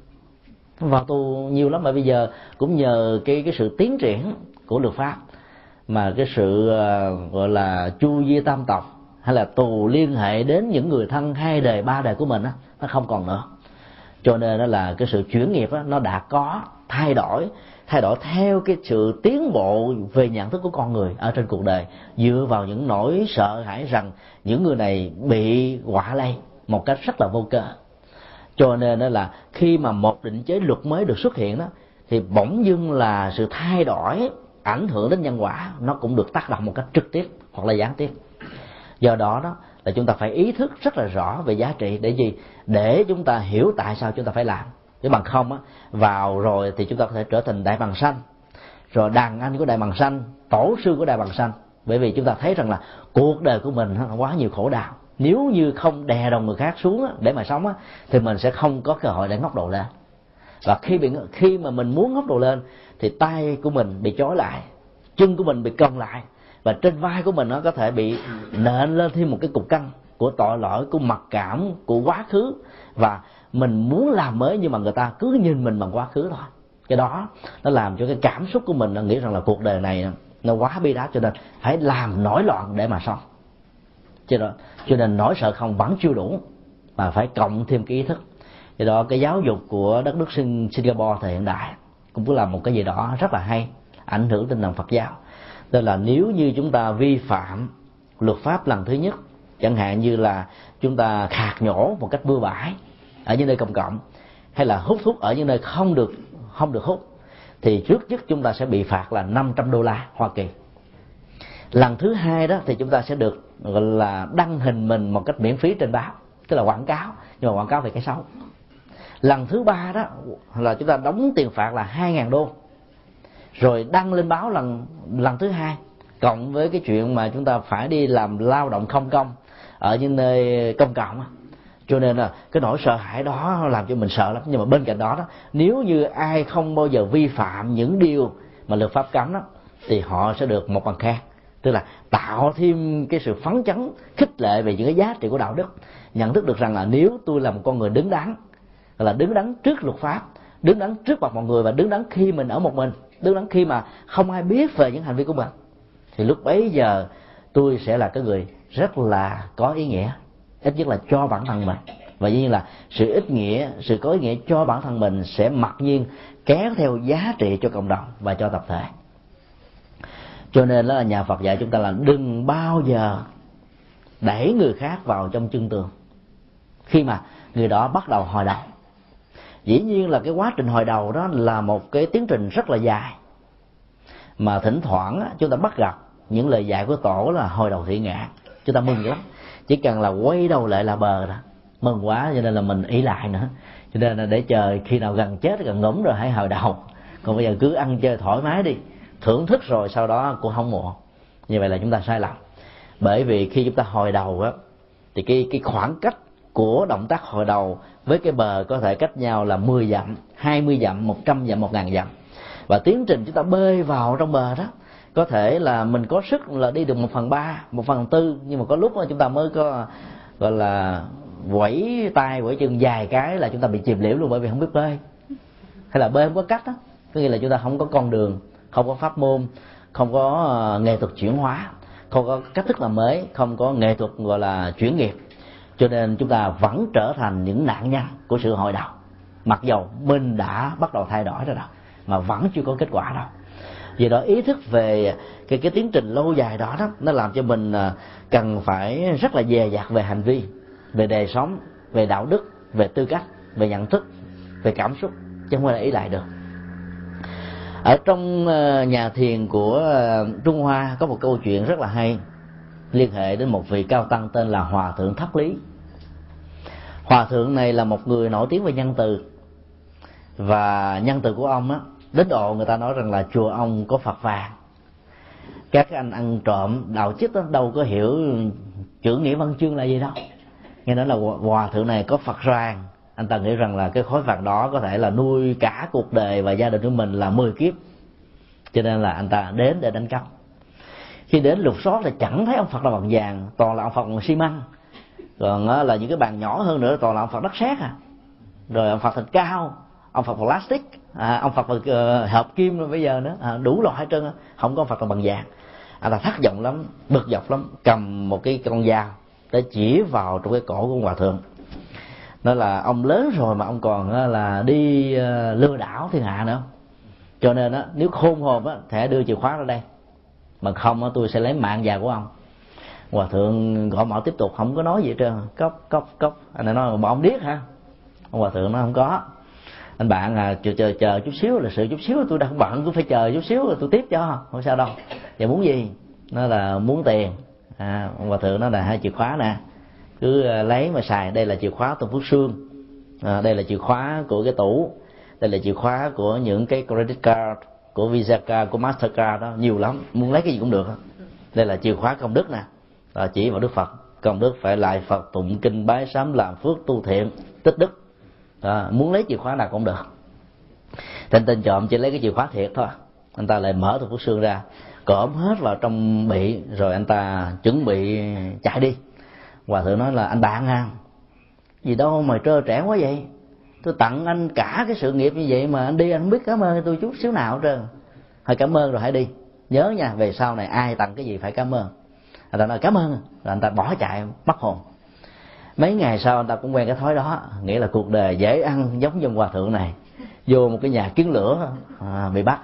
vào tù nhiều lắm. Mà bây giờ cũng nhờ cái cái sự tiến triển của luật pháp mà cái sự uh, gọi là chu di tam tộc hay là tù liên hệ đến những người thân hai đời ba đời của mình á, nó không còn nữa. Cho nên đó là cái sự chuyển nghiệp á, nó đã có thay đổi thay đổi theo cái sự tiến bộ về nhận thức của con người ở trên cuộc đời, dựa vào những nỗi sợ hãi rằng những người này bị quả lây một cách rất là vô cớ. Cho nên đó là khi mà một định chế luật mới được xuất hiện đó, thì bỗng dưng là sự thay đổi ảnh hưởng đến nhân quả nó cũng được tác động một cách trực tiếp hoặc là gián tiếp. Do đó đó là chúng ta phải ý thức rất là rõ về giá trị để gì? Để chúng ta hiểu tại sao chúng ta phải làm. Chứ bằng không á, vào rồi thì chúng ta có thể trở thành đại bàng xanh, rồi đàn anh của đại bàng xanh, tổ sư của đại bàng xanh. Bởi vì chúng ta thấy rằng là cuộc đời của mình quá nhiều khổ đau. Nếu như không đè đầu người khác xuống để mà sống thì mình sẽ không có cơ hội để ngóc đầu lên. Và khi bị khi mà mình muốn ngóc đầu lên thì tay của mình bị trói lại, chân của mình bị còng lại, và trên vai của mình nó có thể bị nện lên thêm một cái cục căng của tội lỗi, của mặc cảm, của quá khứ. Và mình muốn làm mới nhưng mà người ta cứ nhìn mình bằng quá khứ thôi. Cái đó nó làm cho cái cảm xúc của mình nó nghĩ rằng là cuộc đời này nó quá bi đát, cho nên phải làm nổi loạn để mà sống. Cho nên, cho nên nỗi sợ không vẫn chưa đủ, mà phải cộng thêm cái ý thức. Vì đó cái giáo dục của đất nước Singapore thời hiện đại cũng là một cái gì đó rất là hay, ảnh hưởng tinh thần Phật giáo. Tức là nếu như chúng ta vi phạm luật pháp lần thứ nhất, chẳng hạn như là chúng ta khạc nhổ một cách bừa bãi ở những nơi công cộng, hay là hút thuốc ở những nơi không được không được hút, thì trước nhất chúng ta sẽ bị phạt là năm trăm đô la Hoa Kỳ. Lần thứ hai đó thì chúng ta sẽ được gọi là đăng hình mình một cách miễn phí trên báo, tức là quảng cáo, nhưng mà quảng cáo về cái xấu. Lần thứ ba đó là chúng ta đóng tiền phạt là hai ngàn đô, rồi đăng lên báo lần lần thứ hai, cộng với cái chuyện mà chúng ta phải đi làm lao động không công ở những nơi công cộng. Cho nên là cái nỗi sợ hãi đó làm cho mình sợ lắm. Nhưng mà bên cạnh đó đó, nếu như ai không bao giờ vi phạm những điều mà luật pháp cấm đó, thì họ sẽ được một bằng khen, tức là tạo thêm cái sự phấn chấn, khích lệ về những cái giá trị của đạo đức, nhận thức được rằng là nếu tôi là một con người đứng đắn, là đứng đắn trước luật pháp, đứng đắn trước mặt mọi người, và đứng đắn khi mình ở một mình, đứng đắn khi mà không ai biết về những hành vi của mình, thì lúc bấy giờ tôi sẽ là cái người rất là có ý nghĩa, ít nhất là cho bản thân mình. Và dĩ nhiên là sự ít nghĩa, sự có ý nghĩa cho bản thân mình sẽ mặc nhiên kéo theo giá trị cho cộng đồng và cho tập thể. Cho nên là nhà Phật dạy chúng ta là đừng bao giờ đẩy người khác vào trong chân tường khi mà người đó bắt đầu hồi đầu. Dĩ nhiên là cái quá trình hồi đầu đó là một cái tiến trình rất là dài, mà thỉnh thoảng chúng ta bắt gặp những lời dạy của tổ là hồi đầu thị ngạn, chúng ta mừng lắm. Chỉ cần là quay đầu lại là bờ đó, mừng quá, cho nên là mình ý lại nữa. Cho nên là để chờ khi nào gần chết, gần ngủm rồi hãy hồi đầu. Còn bây giờ cứ ăn chơi thoải mái đi, thưởng thức rồi sau đó cũng không muộn. Như vậy là chúng ta sai lầm. Bởi vì khi chúng ta hồi đầu á, thì cái cái khoảng cách của động tác hồi đầu với cái bờ có thể cách nhau là mười dặm, hai mươi dặm, một trăm dặm, một ngàn dặm. Và tiến trình chúng ta bơi vào trong bờ đó, có thể là mình có sức là đi được một phần ba, một phần tư, nhưng mà có lúc mà chúng ta mới có gọi là quẩy tay, quẩy chân dài cái là chúng ta bị chìm liễu luôn, bởi vì không biết bơi, hay là bơi không có cách đó. Có nghĩa là chúng ta không có con đường, không có pháp môn, không có nghệ thuật chuyển hóa, không có cách thức làm mới, không có nghệ thuật gọi là chuyển nghiệp. Cho nên chúng ta vẫn trở thành những nạn nhân của sự hồi đầu, mặc dầu mình đã bắt đầu thay đổi rồi đó, mà vẫn chưa có kết quả đâu. Vì đó ý thức về cái, cái tiến trình lâu dài đó, đó nó làm cho mình cần phải rất là dè dặt về hành vi, về đời sống, về đạo đức, về tư cách, về nhận thức, về cảm xúc, chứ không phải là ý lại được. Ở trong nhà thiền của Trung Hoa có một câu chuyện rất là hay. liên hệ đến một vị cao tăng tên là Hòa thượng Thất Lý. Hòa thượng này là một người nổi tiếng về nhân từ, và nhân từ của ông á, đến độ người ta nói rằng là chùa ông có Phật vàng. Các anh ăn trộm đạo chích đó, đâu có hiểu chữ nghĩa văn chương là gì đâu, nghe nói là hòa thượng này có Phật vàng, anh ta nghĩ rằng là cái khối vàng đó có thể là nuôi cả cuộc đời và gia đình của mình là mười kiếp, cho nên là anh ta đến để đánh cắp. Khi đến lục soát là chẳng thấy ông Phật là bằng vàng, toàn là ông Phật bằng xi măng, còn là những cái bàn nhỏ hơn nữa toàn là ông Phật đất sét à, rồi ông Phật thịt cao, ông Phật plastic, à, ông Phật uh, hợp kim rồi bây giờ nữa, à, đủ loại hết trơn, không có ông Phật là bằng vàng. Anh ta thất vọng lắm, bực dọc lắm, cầm một cái con dao để chỉ vào trong cái cổ của ông hòa thượng, nói là ông lớn rồi mà ông còn là đi uh, lừa đảo thiên hạ nữa, cho nên á, nếu khôn hồn á thì hãy đưa chìa khóa ra đây, mà không á tôi sẽ lấy mạng già của ông. Hòa thượng gõ mỏ tiếp tục, không có nói gì hết trơn, cốc cốc cốc. Anh này nói mà ông điếc hả? Ông hòa thượng nói không có, anh bạn à, chờ chờ chờ chút xíu, là sự chút xíu, tôi đang bận, tôi phải chờ chút xíu rồi tôi tiếp cho, không sao đâu. Vậy muốn gì? Nó là muốn tiền. À, ông hòa thượng nói là hai chìa khóa nè, cứ lấy mà xài. Đây là chìa khóa Tôn Phước Sương, à, đây là chìa khóa của cái tủ, đây là chìa khóa của những cái credit card, của Visa card, của Mastercard đó, nhiều lắm, muốn lấy cái gì cũng được. Đây là chìa khóa công đức nè, à, chỉ vào Đức Phật. Công đức phải lại Phật, tụng kinh, bái sám, làm phước, tu thiện, tích đức. À, muốn lấy chìa khóa nào cũng được. Tên tên trộm chỉ lấy cái chìa khóa thiệt thôi, anh ta lại mở Tôn Phước Sương ra, cõm hết vào trong bị, rồi anh ta chuẩn bị chạy đi. Hòa thượng nói là anh bạn à, gì đâu mà trơ trẽn quá vậy, tôi tặng anh cả cái sự nghiệp như vậy mà anh đi anh không biết cảm ơn tôi chút xíu nào hết trơn. Thôi cảm ơn rồi hãy đi, nhớ nha, về sau này ai tặng cái gì phải cảm ơn. Anh ta nói cảm ơn, rồi anh ta bỏ chạy mất hồn. Mấy ngày sau anh ta cũng quen cái thói đó, nghĩa là cuộc đời dễ ăn giống như hòa thượng này, vô một cái nhà kiến lửa, à, bị bắt.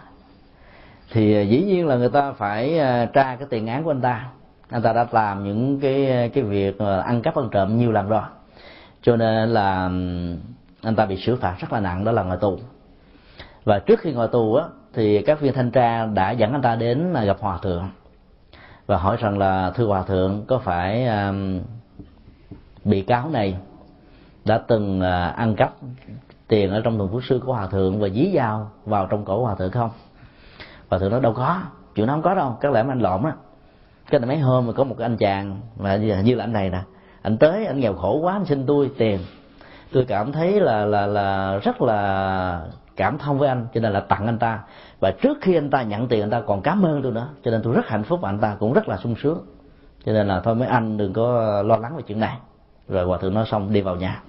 Thì dĩ nhiên là người ta phải tra cái tiền án của anh ta. Anh ta đã làm những cái cái việc ăn cắp ăn trộm nhiều lần rồi, cho nên là anh ta bị xử phạt rất là nặng, đó là ngồi tù. Và trước khi ngồi tù á, thì các viên thanh tra đã dẫn anh ta đến gặp hòa thượng và hỏi rằng là thưa hòa thượng, có phải um, bị cáo này đã từng uh, ăn cắp tiền ở trong Tôn Phước Sương của hòa thượng và dí dao vào trong cổ hòa thượng không? Hòa thượng nói đâu có, chuyện đó không có đâu, các lẽ mà anh lộn á. Cái này mấy hôm mà có một cái anh chàng mà như là anh này nè, anh tới, anh nghèo khổ quá, anh xin tôi tiền, tôi cảm thấy là là là rất là cảm thông với anh, cho nên là tặng anh ta. Và trước khi anh ta nhận tiền, anh ta còn cảm ơn tôi nữa, cho nên tôi rất hạnh phúc và anh ta cũng rất là sung sướng. Cho nên là thôi mấy anh đừng có lo lắng về chuyện này. Rồi hòa thượng nói xong đi vào nhà.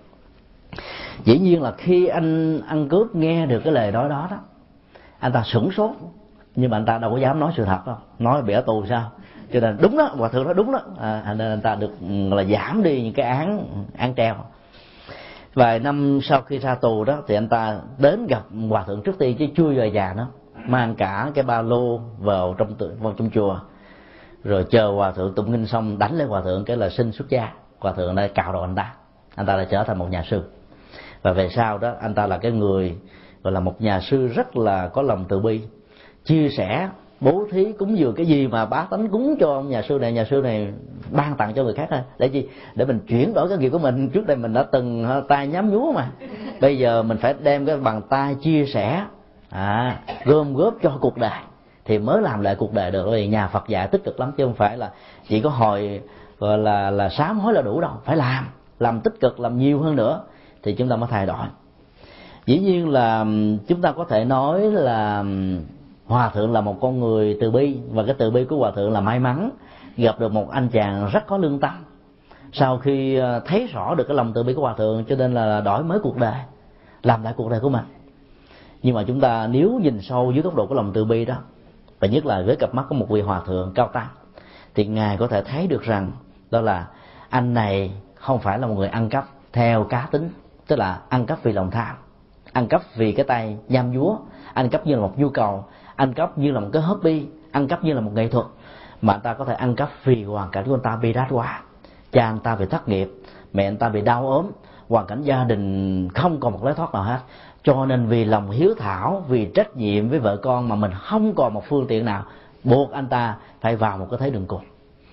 Dĩ nhiên là khi anh ăn cướp nghe được cái lời nói đó đó, anh ta sửng sốt, nhưng mà anh ta đâu có dám nói sự thật đâu, nói bị ở tù sao. Cho nên đúng đó, hòa thượng nói đúng đó, à, nên anh ta được là giảm đi những cái án án treo. Vài năm sau khi ra tù đó thì anh ta đến gặp hòa thượng trước tiên chứ chưa về nhà nữa, mang cả cái ba lô vào trong vào trong chùa, rồi chờ hòa thượng tụng kinh xong đánh lên hòa thượng cái là xin xuất gia. Hòa thượng đã cạo đầu anh ta, anh ta đã trở thành một nhà sư. Và về sau đó anh ta là cái người gọi là một nhà sư rất là có lòng từ bi, chia sẻ bố thí cúng dường cái gì mà bá tánh cúng cho ông nhà sư này, nhà sư này ban tặng cho người khác thôi. Để chi? Để mình chuyển đổi cái nghiệp của mình. Trước đây mình đã từng tay nhám nhúa mà, bây giờ mình phải đem cái bàn tay chia sẻ, à, gom góp cho cuộc đời thì mới làm lại cuộc đời được. Bởi vì nhà Phật dạy tích cực lắm, chứ không phải là chỉ có hồi gọi là là sám hối là đủ đâu, phải làm làm tích cực, làm nhiều hơn nữa thì chúng ta mới thay đổi. Dĩ nhiên là chúng ta có thể nói là hòa thượng là một con người từ bi, và cái từ bi của hòa thượng là may mắn gặp được một anh chàng rất có lương tâm. Sau khi thấy rõ được cái lòng từ bi của hòa thượng, cho nên là đổi mới cuộc đời, làm lại cuộc đời của mình. Nhưng mà chúng ta nếu nhìn sâu dưới góc độ của lòng từ bi đó, và nhất là với cặp mắt của một vị hòa thượng cao tăng, thì ngài có thể thấy được rằng đó là anh này không phải là một người ăn cắp theo cá tính, tức là ăn cắp vì lòng tham, ăn cắp vì cái tay nham nhúa, ăn cắp như là một nhu cầu, ăn cắp như là một cái hobby, ăn cắp như là một nghệ thuật, mà anh ta có thể ăn cắp vì hoàn cảnh của anh ta bị rách quá, cha anh ta bị thất nghiệp, mẹ anh ta bị đau ốm, hoàn cảnh gia đình không còn một lối thoát nào hết, cho nên vì lòng hiếu thảo, vì trách nhiệm với vợ con mà mình không còn một phương tiện nào, buộc anh ta phải vào một cái thế đường cùng.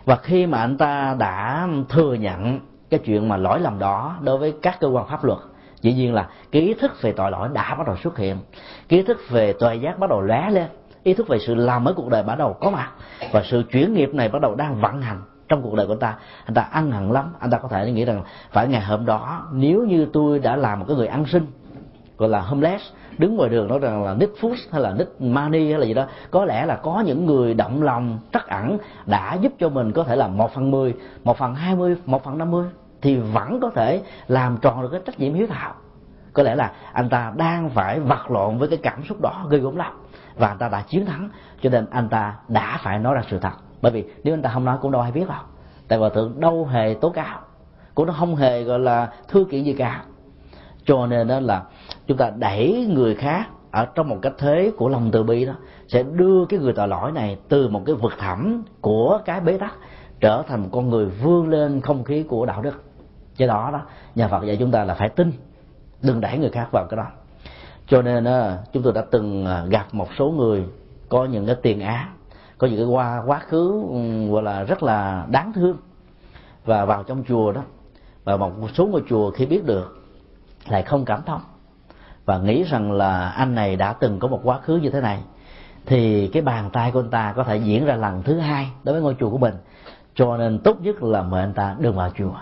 Và khi mà anh ta đã thừa nhận cái chuyện mà lỗi lầm đó đối với các cơ quan pháp luật, dĩ nhiên là cái ý thức về tội lỗi đã bắt đầu xuất hiện, cái ý thức về tuệ giác bắt đầu lóe lên, ý thức về sự làm mới cuộc đời bắt đầu có mặt, và sự chuyển nghiệp này bắt đầu đang vận hành trong cuộc đời của anh ta. Anh ta ân hận lắm, anh ta có thể nghĩ rằng phải ngày hôm đó nếu như tôi đã làm một cái người ăn xin, gọi là homeless, đứng ngoài đường nói rằng là need food hay là need money hay là gì đó, có lẽ là có những người động lòng trắc ẩn đã giúp cho mình có thể là một phần mười, một phần hai mươi, một phần năm mươi, thì vẫn có thể làm tròn được cái trách nhiệm hiếu thảo. Có lẽ là anh ta đang phải vật lộn với cái cảm xúc đó ghê gớm lắm, và anh ta đã chiến thắng, cho nên anh ta đã phải nói ra sự thật. Bởi vì nếu anh ta không nói cũng đâu ai biết đâu, tại hòa thượng đâu hề tố cáo, cũng nó không hề gọi là thư kiện gì cả. Cho nên đó là chúng ta đẩy người khác ở trong một cái thế của lòng từ bi đó, sẽ đưa cái người tội lỗi này từ một cái vực thẳm của cái bế tắc trở thành một con người vươn lên không khí của đạo đức. Cho đó đó, nhà Phật dạy chúng ta là phải tin, đừng đẩy người khác vào cái đó. Cho nên đó, chúng tôi đã từng gặp một số người có những cái tiền án, có những cái qua quá khứ gọi là rất là đáng thương, và vào trong chùa đó, và một số ngôi chùa khi biết được lại không cảm thông và nghĩ rằng là anh này đã từng có một quá khứ như thế này, thì cái bàn tay của anh ta có thể diễn ra lần thứ hai đối với ngôi chùa của mình, cho nên tốt nhất là mời anh ta đừng vào chùa.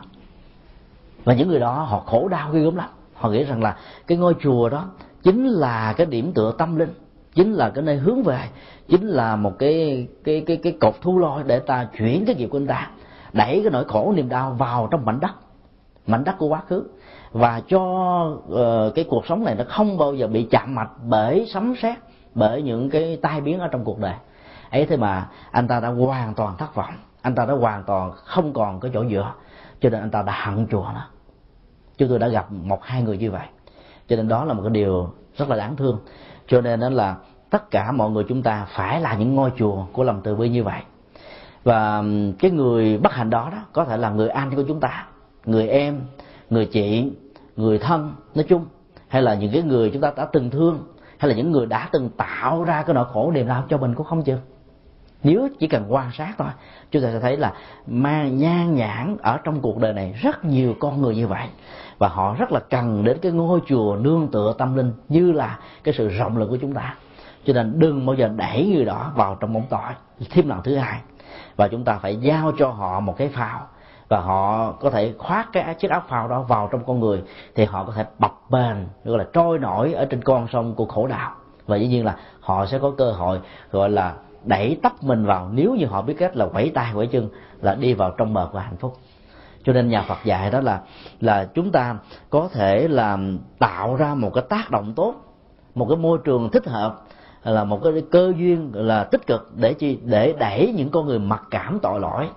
Và những người đó họ khổ đau ghê gớm lắm, họ nghĩ rằng là cái ngôi chùa đó chính là cái điểm tựa tâm linh, chính là cái nơi hướng về, chính là một cái cái cái cái cột thu lôi để ta chuyển cái nghiệp của anh ta, đẩy cái nỗi khổ niềm đau vào trong mảnh đất, mảnh đất của quá khứ, và cho uh, cái cuộc sống này nó không bao giờ bị chạm mạch bởi sấm sét, bởi những cái tai biến ở trong cuộc đời ấy. Thế mà anh ta đã hoàn toàn thất vọng, anh ta đã hoàn toàn không còn có chỗ dựa, cho nên anh ta đã hận chùa đó. Chúng tôi đã gặp một hai người như vậy, cho nên đó là một cái điều rất là đáng thương. Cho nên đó là tất cả mọi người chúng ta phải là những ngôi chùa của lòng từ bi như vậy. Và cái người bất hạnh đó đó có thể là người anh của chúng ta, người em, người chị, người thân nói chung, hay là những cái người chúng ta đã từng thương, hay là những người đã từng tạo ra cái nỗi khổ niềm đau cho mình cũng không chừng. Nếu chỉ cần quan sát thôi, chúng ta sẽ thấy là mang nhan nhản ở trong cuộc đời này rất nhiều con người như vậy, và họ rất là cần đến cái ngôi chùa nương tựa tâm linh như là cái sự rộng lượng của chúng ta. Cho nên đừng bao giờ đẩy người đó vào trong bóng tối thêm lần thứ hai, và chúng ta phải giao cho họ một cái phao, và họ có thể khoác cái chiếc áo phao đó vào trong con người, thì họ có thể bập bềnh, gọi là trôi nổi ở trên con sông của khổ đạo. Và dĩ nhiên là họ sẽ có cơ hội gọi là đẩy tấp mình vào, nếu như họ biết cách là quẩy tay quẩy chân, là đi vào trong bờ của hạnh phúc. Cho nên nhà Phật dạy đó là là chúng ta có thể làm tạo ra một cái tác động tốt, một cái môi trường thích hợp, là một cái cơ duyên là tích cực để chi để đẩy những con người mặc cảm tội lỗi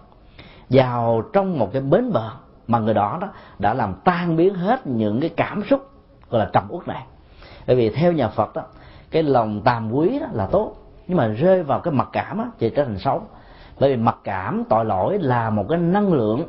vào trong một cái bến bờ mà người đó đó đã làm tan biến hết những cái cảm xúc gọi là trầm uất này. Bởi vì theo nhà Phật đó, cái lòng tàm quý đó là tốt, nhưng mà rơi vào cái mặc cảm á thì trở thành xấu. Bởi vì mặc cảm tội lỗi là một cái năng lượng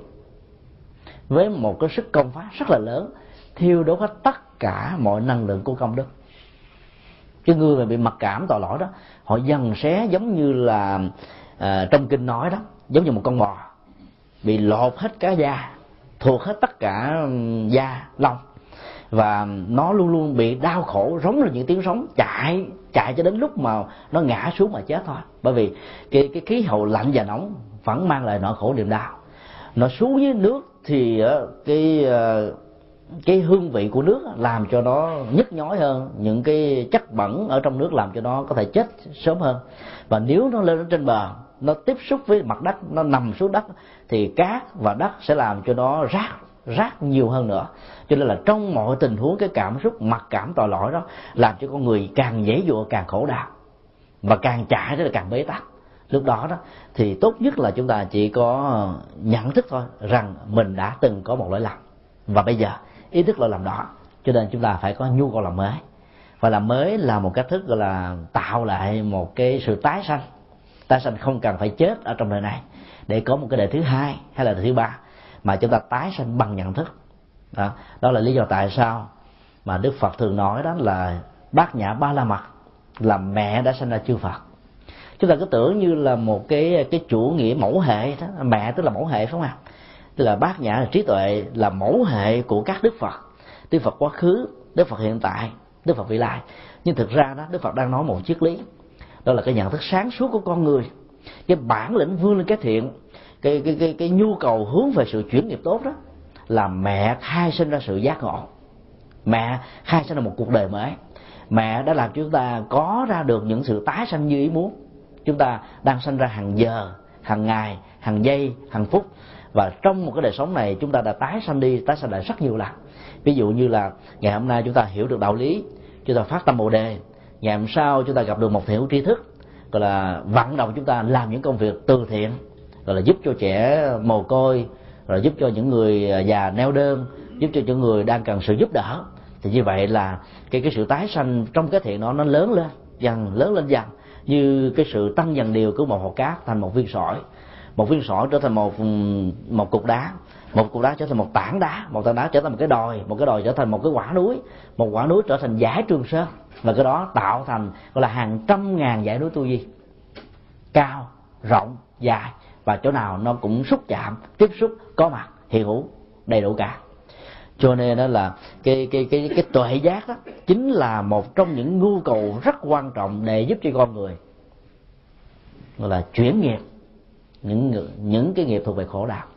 với một cái sức công phá rất là lớn, thiêu đốt hết tất cả mọi năng lượng của công đức. Cái người mà bị mặc cảm tội lỗi đó, họ dần xé giống như là à, trong kinh nói đó, giống như một con bò bị lột hết cả da, thuộc hết tất cả da lông, và nó luôn luôn bị đau khổ, rống lên những tiếng sống, chạy chạy cho đến lúc mà nó ngã xuống mà chết thôi. Bởi vì cái cái khí hậu lạnh và nóng vẫn mang lại nỗi khổ niềm đau. Nó xuống dưới nước thì cái cái hương vị của nước làm cho nó nhức nhói hơn, những cái chất bẩn ở trong nước làm cho nó có thể chết sớm hơn. Và nếu nó lên trên bờ, nó tiếp xúc với mặt đất, nó nằm xuống đất, thì cát và đất sẽ làm cho nó rác rác nhiều hơn nữa. Cho nên là trong mọi tình huống, cái cảm xúc mặc cảm tội lỗi đó làm cho con người càng dễ dụa, càng khổ đau, và càng chạy đó là càng bế tắc. Lúc đó đó thì tốt nhất là chúng ta chỉ có nhận thức thôi rằng mình đã từng có một lỗi lầm, và bây giờ ý thức lỗi lầm đó, cho nên chúng ta phải có nhu cầu làm mới. Và làm mới là một cách thức gọi là tạo lại một cái sự tái sanh. Tái sanh không cần phải chết ở trong đời này để có một cái đời thứ hai hay là đời thứ ba, mà chúng ta tái sanh bằng nhận thức. Đó, đó là lý do tại sao mà Đức Phật thường nói đó là Bát Nhã Ba La Mật là mẹ đã sanh ra chư Phật. Chúng ta cứ tưởng như là một cái cái chủ nghĩa mẫu hệ đó, mẹ tức là mẫu hệ phải không ạ? Tức là bát nhã là trí tuệ, là mẫu hệ của các đức Phật, Đức Phật quá khứ, Đức Phật hiện tại, Đức Phật vị lai. Nhưng thực ra đó, Đức Phật đang nói một triết lý, đó là cái nhận thức sáng suốt của con người, cái bản lĩnh vươn lên cái thiện, cái cái cái cái nhu cầu hướng về sự chuyển nghiệp tốt đó, là mẹ khai sinh ra sự giác ngộ, mẹ khai sinh ra một cuộc đời mới, mẹ đã làm cho chúng ta có ra được những sự tái sanh như ý muốn. Chúng ta đang sanh ra hàng giờ, hàng ngày, hàng giây, hàng phút, và trong một cái đời sống này chúng ta đã tái sanh đi, tái sanh lại rất nhiều lần. Ví dụ như là ngày hôm nay chúng ta hiểu được đạo lý, chúng ta phát tâm bồ đề, ngày hôm sau chúng ta gặp được một thiện hữu tri thức, gọi là vận động chúng ta làm những công việc từ thiện, gọi là giúp cho trẻ mồ côi, rồi giúp cho những người già neo đơn, giúp cho những người đang cần sự giúp đỡ. Thì như vậy là cái cái sự tái sanh trong cái thiện đó nó lớn lên dần, lớn lên dần, như cái sự tăng dần điều của một hột cát thành một viên sỏi, một viên sỏi trở thành một một cục đá, một cục đá trở thành một tảng đá, một tảng đá trở thành một cái đồi, một cái đồi trở thành một cái quả núi, một quả núi trở thành dãy Trường Sơn, và cái đó tạo thành gọi là hàng trăm ngàn dãy núi Tu Di, cao, rộng, dài, và chỗ nào nó cũng xúc chạm, tiếp xúc, có mặt, hiện hữu, đầy đủ cả. Cho nên đó là cái cái cái cái tuệ giác đó chính là một trong những nhu cầu rất quan trọng để giúp cho con người gọi là chuyển nghiệp những những cái nghiệp thuộc về khổ đạo.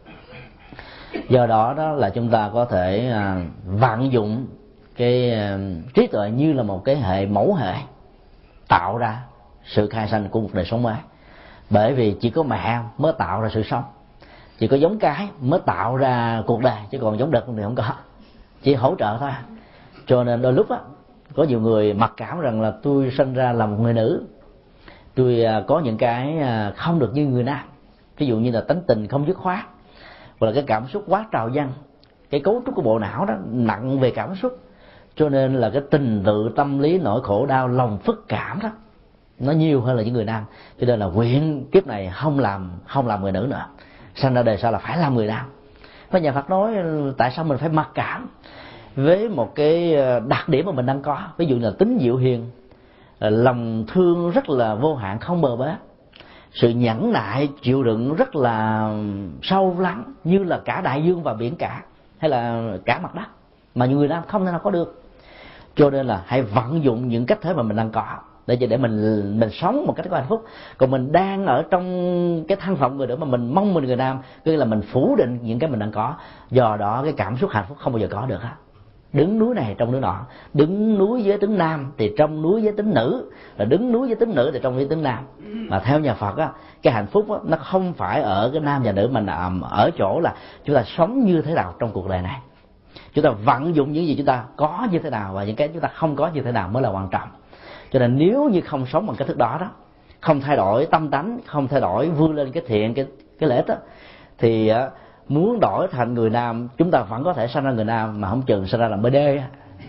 Do đó đó là chúng ta có thể à, vận dụng cái à, trí tuệ như là một cái hệ mẫu hệ tạo ra sự khai sanh của một đời sống mới. Bởi vì chỉ có mẹ mới tạo ra sự sống, chỉ có giống cái mới tạo ra cuộc đời, chứ còn giống đực thì không có, chỉ hỗ trợ thôi. Cho nên đôi lúc á, có nhiều người mặc cảm rằng là tôi sinh ra là một người nữ, tôi có những cái không được như người nam, ví dụ như là tánh tình không dứt khoát, hoặc là cái cảm xúc quá trào dâng, cái cấu trúc của bộ não đó nặng về cảm xúc, cho nên là cái tình tự tâm lý nỗi khổ đau lòng phức cảm đó nó nhiều hơn là những người nam. Cho nên là nguyện kiếp này không làm không làm người nữ nữa, sinh ra đời sau là phải làm người nam. Và nhà Phật nói tại sao mình phải mặc cảm với một cái đặc điểm mà mình đang có, ví dụ như là tính dịu hiền, lòng thương rất là vô hạn không bờ bến, sự nhẫn nại chịu đựng rất là sâu lắng như là cả đại dương và biển cả, hay là cả mặt đất, mà nhiều người nam không thể nào có được. Cho nên là hãy vận dụng những cách thế mà mình đang có để để mình mình sống một cách có hạnh phúc. Còn mình đang ở trong cái thân phận người nữ mà mình mong mình người nam, tức là mình phủ định những cái mình đang có, do đó cái cảm xúc hạnh phúc không bao giờ có được á. Đứng núi này trong núi nọ, đứng núi với tính nam thì trong núi với tính nữ, là đứng núi với tính nữ thì trong với tính nam. Mà theo nhà Phật á, cái hạnh phúc á, nó không phải ở cái nam và nữ, mà nằm ở chỗ là chúng ta sống như thế nào trong cuộc đời này, chúng ta vận dụng những gì chúng ta có như thế nào, và những cái chúng ta không có như thế nào mới là quan trọng. Cho nên nếu như không sống bằng cách thức đó đó, không thay đổi tâm tánh, không thay đổi vươn lên cái thiện, cái cái lợi ích đó, thì muốn đổi thành người nam, chúng ta vẫn có thể sinh ra người nam, mà không chừng sinh ra làm bê đê,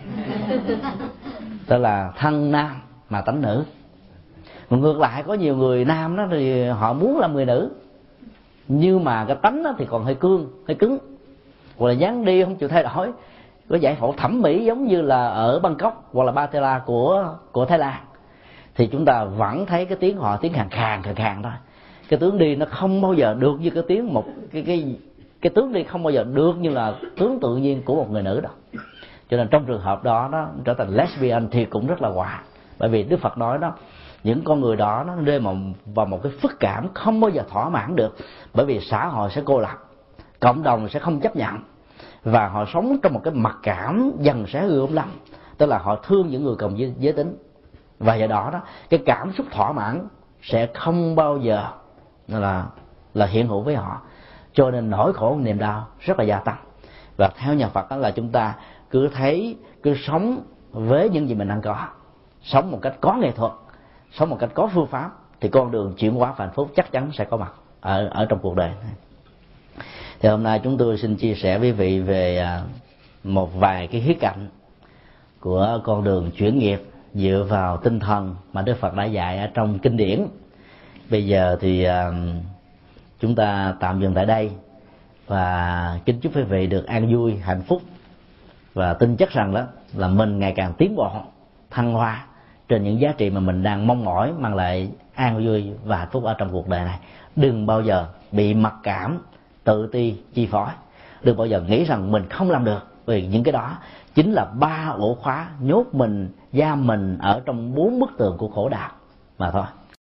tức là thân nam mà tánh nữ. Còn ngược lại có nhiều người nam đó thì họ muốn làm người nữ, nhưng mà cái tánh đó thì còn hơi cương, hơi cứng, hoặc là dáng đi không chịu thay đổi, có giải phẫu thẩm mỹ giống như là ở Bangkok hoặc là Patela của của Thái Lan, thì chúng ta vẫn thấy cái tiếng họ tiếng khàn khàn khàn khàn thôi. Cái tướng đi nó không bao giờ được như cái tiếng một cái cái cái tướng đi không bao giờ được như là tướng tự nhiên của một người nữ đâu. Cho nên trong trường hợp đó nó trở thành lesbian thì cũng rất là quả, bởi vì Đức Phật nói đó, những con người đó nó rơi vào, vào một cái phức cảm không bao giờ thỏa mãn được, bởi vì xã hội sẽ cô lập, cộng đồng sẽ không chấp nhận, và họ sống trong một cái mặc cảm dần sẽ hư ôm lắm, tức là họ thương những người cùng giới, giới tính, và do đó đó cái cảm xúc thỏa mãn sẽ không bao giờ là là hiện hữu với họ. Cho nên nỗi khổ niềm đau rất là gia tăng. Và theo nhà Phật đó là chúng ta cứ thấy, cứ sống với những gì mình đang có, sống một cách có nghệ thuật, sống một cách có phương pháp, thì con đường chuyển hóa và hạnh phúc chắc chắn sẽ có mặt ở ở trong cuộc đời. Thì hôm nay chúng tôi xin chia sẻ với quý vị về một vài cái khía cạnh của con đường chuyển nghiệp dựa vào tinh thần mà Đức Phật đã dạy ở trong kinh điển. Bây giờ thì chúng ta tạm dừng tại đây, và kính chúc quý vị được an vui, hạnh phúc, và tin chắc rằng đó là mình ngày càng tiến bộ, thăng hoa trên những giá trị mà mình đang mong mỏi mang lại an vui và hạnh phúc ở trong cuộc đời này. Đừng bao giờ bị mặc cảm, tự ti chi phối. Đừng bao giờ nghĩ rằng mình không làm được, vì những cái đó chính là ba ổ khóa nhốt mình, giam mình ở trong bốn bức tường của khổ đạo mà thôi.